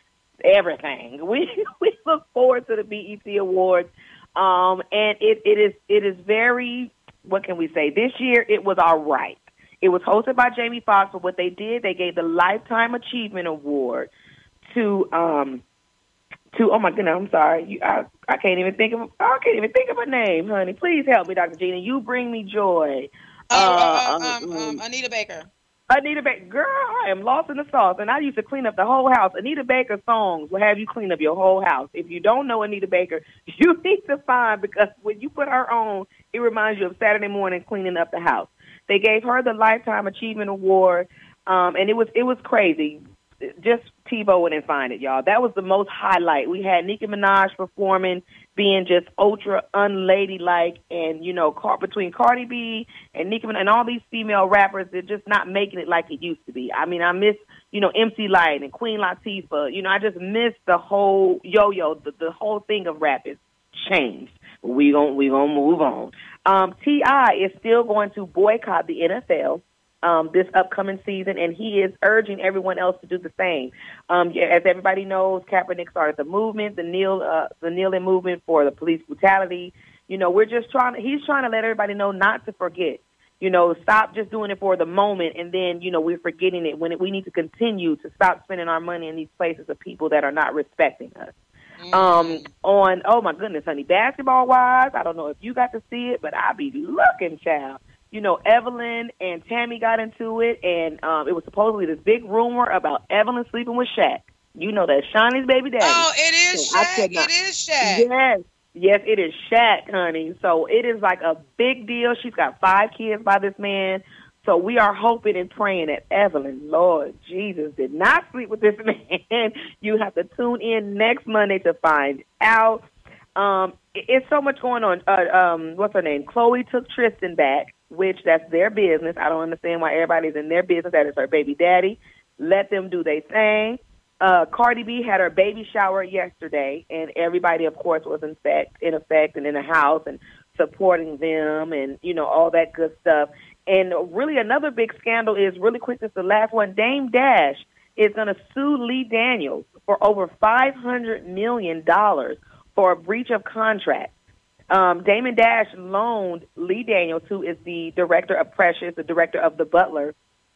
everything. We we look forward to the B E T Awards. Um, and it, it is it is very, what can we say? This year it was all right. It was hosted by Jamie Foxx, but what they did, they gave the Lifetime Achievement Award to um to oh my goodness, I'm sorry, you, I I can't even think of I can't even think of a name, honey. Please help me, Doctor Gina. You bring me joy. Oh, Uh, uh, um, um, um, Anita Baker. Anita Baker, girl, I am lost in the sauce, and I used to clean up the whole house. Anita Baker songs will have you clean up your whole house. If you don't know Anita Baker, you need to find, because when you put her on, it reminds you of Saturday morning cleaning up the house. They gave her the Lifetime Achievement Award, um, and it was it was crazy. Just TiVo and find it, y'all. That was the most highlight. We had Nicki Minaj performing, being just ultra unladylike, and, you know, car- between Cardi B and Nicki Minaj and all these female rappers, they're just not making it like it used to be. I mean, I miss, you know, M C Lyte and Queen Latifah. You know, I just miss the whole yo-yo, the, the whole thing of rap is changed. We gon' we gonna move on. Um, T I is still going to boycott the N F L um, this upcoming season, and he is urging everyone else to do the same. Um, as everybody knows, Kaepernick started the movement, the kneel, uh, the kneeling movement for the police brutality. You know, we're just trying to, he's trying to let everybody know not to forget. You know, stop just doing it for the moment, and then, you know, we're forgetting it when it, we need to continue to stop spending our money in these places of people that are not respecting us. Um, on, oh my goodness, honey, basketball wise, I don't know if you got to see it, but I be looking, child. You know, Evelyn and Tammy got into it, and um, it was supposedly this big rumor about Evelyn sleeping with Shaq. You know, that's Shawnee's baby daddy. Oh, it is So I Shaq. could not- It is Shaq. Yes. Yes, it is Shaq, honey. So it is like a big deal. She's got five kids by this man. So we are hoping and praying that Evelyn, Lord Jesus, did not sleep with this man. You have to tune in next Monday to find out. Um, it- it's so much going on. Uh, um, what's her name? Chloe took Tristan back, which that's their business. I don't understand why everybody's in their business. That is her baby daddy. Let them do their thing. Uh, Cardi B had her baby shower yesterday, and everybody, of course, was in effect, in effect and in the house and supporting them and, you know, all that good stuff. And really another big scandal is, really quick, this is the last one, Dame Dash is going to sue Lee Daniels for over five hundred million dollars for a breach of contract. Um, Damon Dash loaned Lee Daniels, who is the director of Precious, the director of The Butler,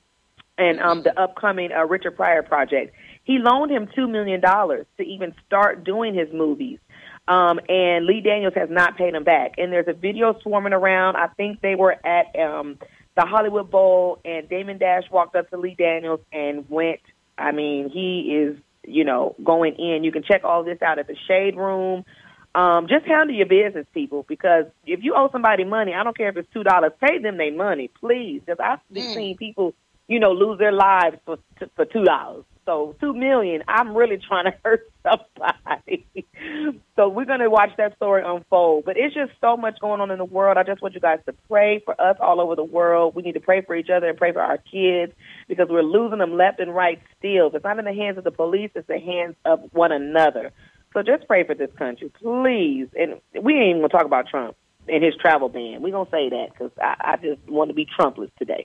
and um, the upcoming uh, Richard Pryor project. He loaned him two million dollars to even start doing his movies. Um, and Lee Daniels has not paid him back. And there's a video swarming around. I think they were at um, the Hollywood Bowl, and Damon Dash walked up to Lee Daniels and went, I mean, he is, you know, going in. You can check all this out at the Shade Room. Um, just handle your business, people, because if you owe somebody money, I don't care if it's two dollars, pay them their money, please. Because I've mm. seen people, you know, lose their lives for for two dollars. So two million, I'm really trying to hurt somebody. So we're going to watch that story unfold. But it's just so much going on in the world. I just want you guys to pray for us all over the world. We need to pray for each other and pray for our kids because we're losing them left and right still. If it's not in the hands of the police, it's in the hands of one another. So just pray for this country, please. And we ain't even going to talk about Trump and his travel ban. We're going to say that because I, I just want to be Trumpless today.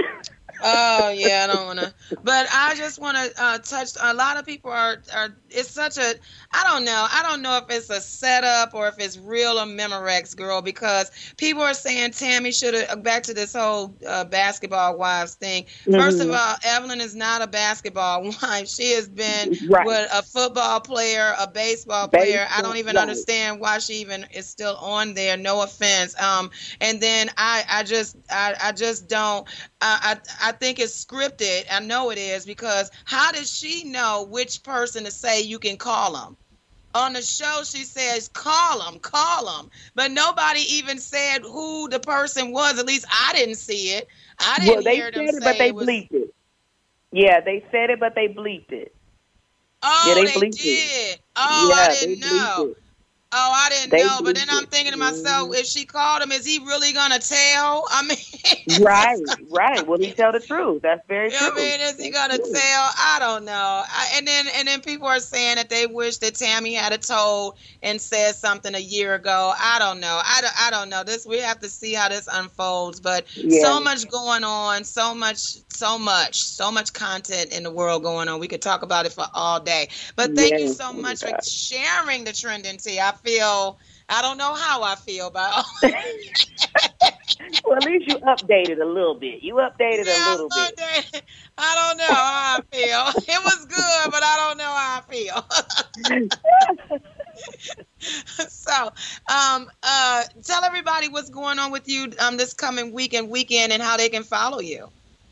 Oh yeah, I don't want to, but I just want to uh, touch. A lot of people are are. It's such a. I don't know. I don't know if it's a setup or if it's real or Memorex, girl. Because people are saying Tammy should have. Back to this whole uh, basketball wives thing. Mm-hmm. First of all, Evelyn is not a basketball wife. She has been right. with a football player, a baseball player. Baseball, I don't even right. understand why she even is still on there. No offense. Um, and then I, I just, I, I just don't. I, I, I think it's scripted. I know it is because how does she know which person to say you can call them? On the show, she says, call them, call them. But nobody even said who the person was. At least I didn't see it. I didn't well, they hear them said it, say but they it was... bleeped it. Yeah, they said it, but they bleeped it. Oh, yeah, they, they bleeped did. It. Oh, yeah, I didn't know. It. Oh, I didn't they know. But then I'm thinking to myself, if she called him, is he really going to tell? I mean, right, right. Will he tell the truth? That's very you true. know what I mean, is he going to tell? I don't know. I, and then and then people are saying that they wish that Tammy had a told and said something a year ago. I don't know. I don't, I don't know. This we have to see how this unfolds. But yeah. so much going on, so much, so much, so much content in the world going on. We could talk about it for all day. But thank yes. you so much for sharing the trending tea. I feel, I don't know how I feel about well, at least you updated a little bit. You updated yeah, a little I bit. I don't know how I feel. It was good, but I don't know how I feel. So, um, uh, tell everybody what's going on with you um, this coming week and weekend and how they can follow you.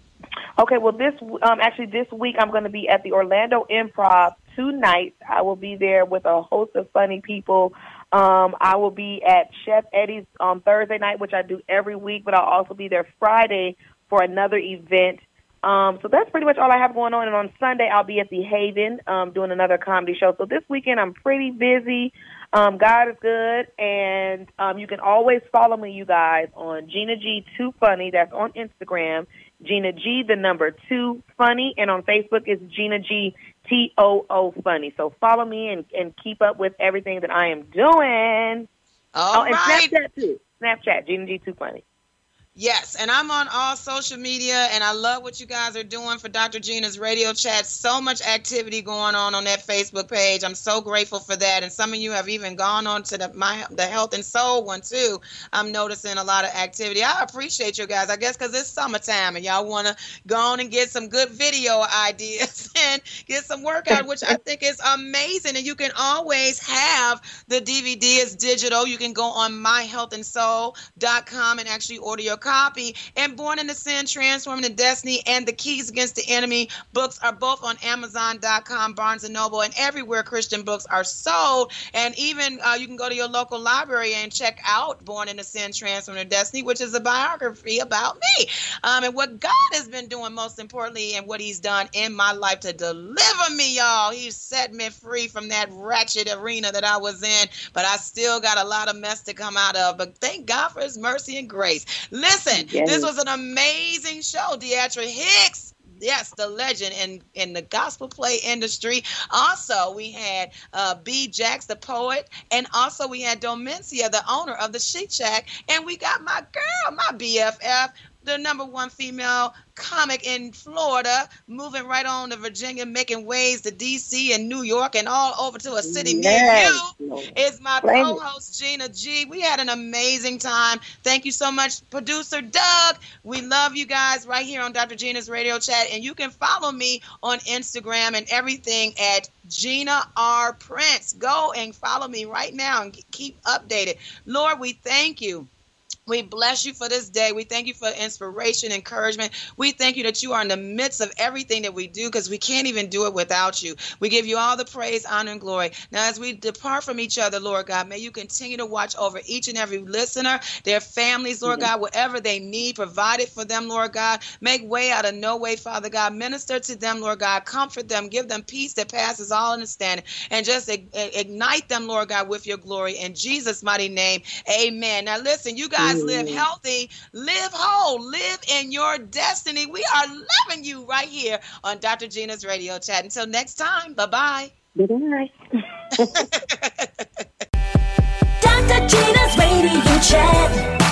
Okay, well, this um, actually this week I'm going to be at the Orlando Improv two nights. I will be there with a host of funny people. Um, I will be at Chef Eddie's on Thursday night, which I do every week, but I'll also be there Friday for another event. Um, so that's pretty much all I have going on. And on Sunday, I'll be at the Haven um, doing another comedy show. So this weekend, I'm pretty busy. Um, God is good. And um, you can always follow me, you guys, on Gina G two Funny. That's on Instagram. Gina G, the number two Funny. And on Facebook, it's Gina G T O O Funny. So follow me and, and keep up with everything that I am doing. All oh, and right. Snapchat, too. Snapchat, Gina G two Funny. Yes, and I'm on all social media, and I love what you guys are doing for Doctor Gina's radio chat. So much activity going on on that Facebook page. I'm so grateful for that, and some of you have even gone on to the my the Health and Soul one, too. I'm noticing a lot of activity. I appreciate you guys, I guess, because it's summertime, and y'all want to go on and get some good video ideas and get some workout, which I think is amazing, and you can always have the D V D. It's digital. You can go on my health and soul dot com and actually order your copy. And Born into Sin, Transforming to Destiny, and The Keys Against the Enemy books are both on Amazon dot com, Barnes and Noble, and everywhere Christian books are sold. And even uh, you can go to your local library and check out Born into Sin, Transforming to Destiny, which is a biography about me um, and what God has been doing, most importantly, and what he's done in my life to deliver me, y'all. He set me free from that ratchet arena that I was in, but I still got a lot of mess to come out of. But thank God for his mercy and grace. Listen, Yes. This was an amazing show. Deatra Hicks, yes, the legend in, in the gospel play industry. Also, we had uh, B. Jax, the poet, and also we had Domencia, the owner of the Chic Shack, and we got my girl, my B F F, the number one female comic in Florida, moving right on to Virginia, making waves to D C and New York and all over to a city yes. near you, is my co-host, Gina G. We had an amazing time. Thank you so much, producer Doug. We love you guys right here on Doctor Gina's Radio Chat, and you can follow me on Instagram and everything at Gina R. Prince. Go and follow me right now and keep updated. Lord, we thank you. We bless you for this day. We thank you for inspiration, encouragement. We thank you that you are in the midst of everything that we do, because we can't even do it without you. We give you all the praise, honor, and glory. Now, as we depart from each other, Lord God, may you continue to watch over each and every listener, their families, Lord God, whatever they need, provide it for them, Lord God. Make way out of no way, Father God. Minister to them, Lord God. Comfort them. Give them peace that passes all understanding. And just ignite them, Lord God, with your glory. In Jesus' mighty name, amen. Now, listen, you guys live healthy, live whole, live in your destiny. We are loving you right here on Doctor Gina's Radio Chat. Until next time, bye-bye. Bye-bye. Doctor Gina's Radio Chat.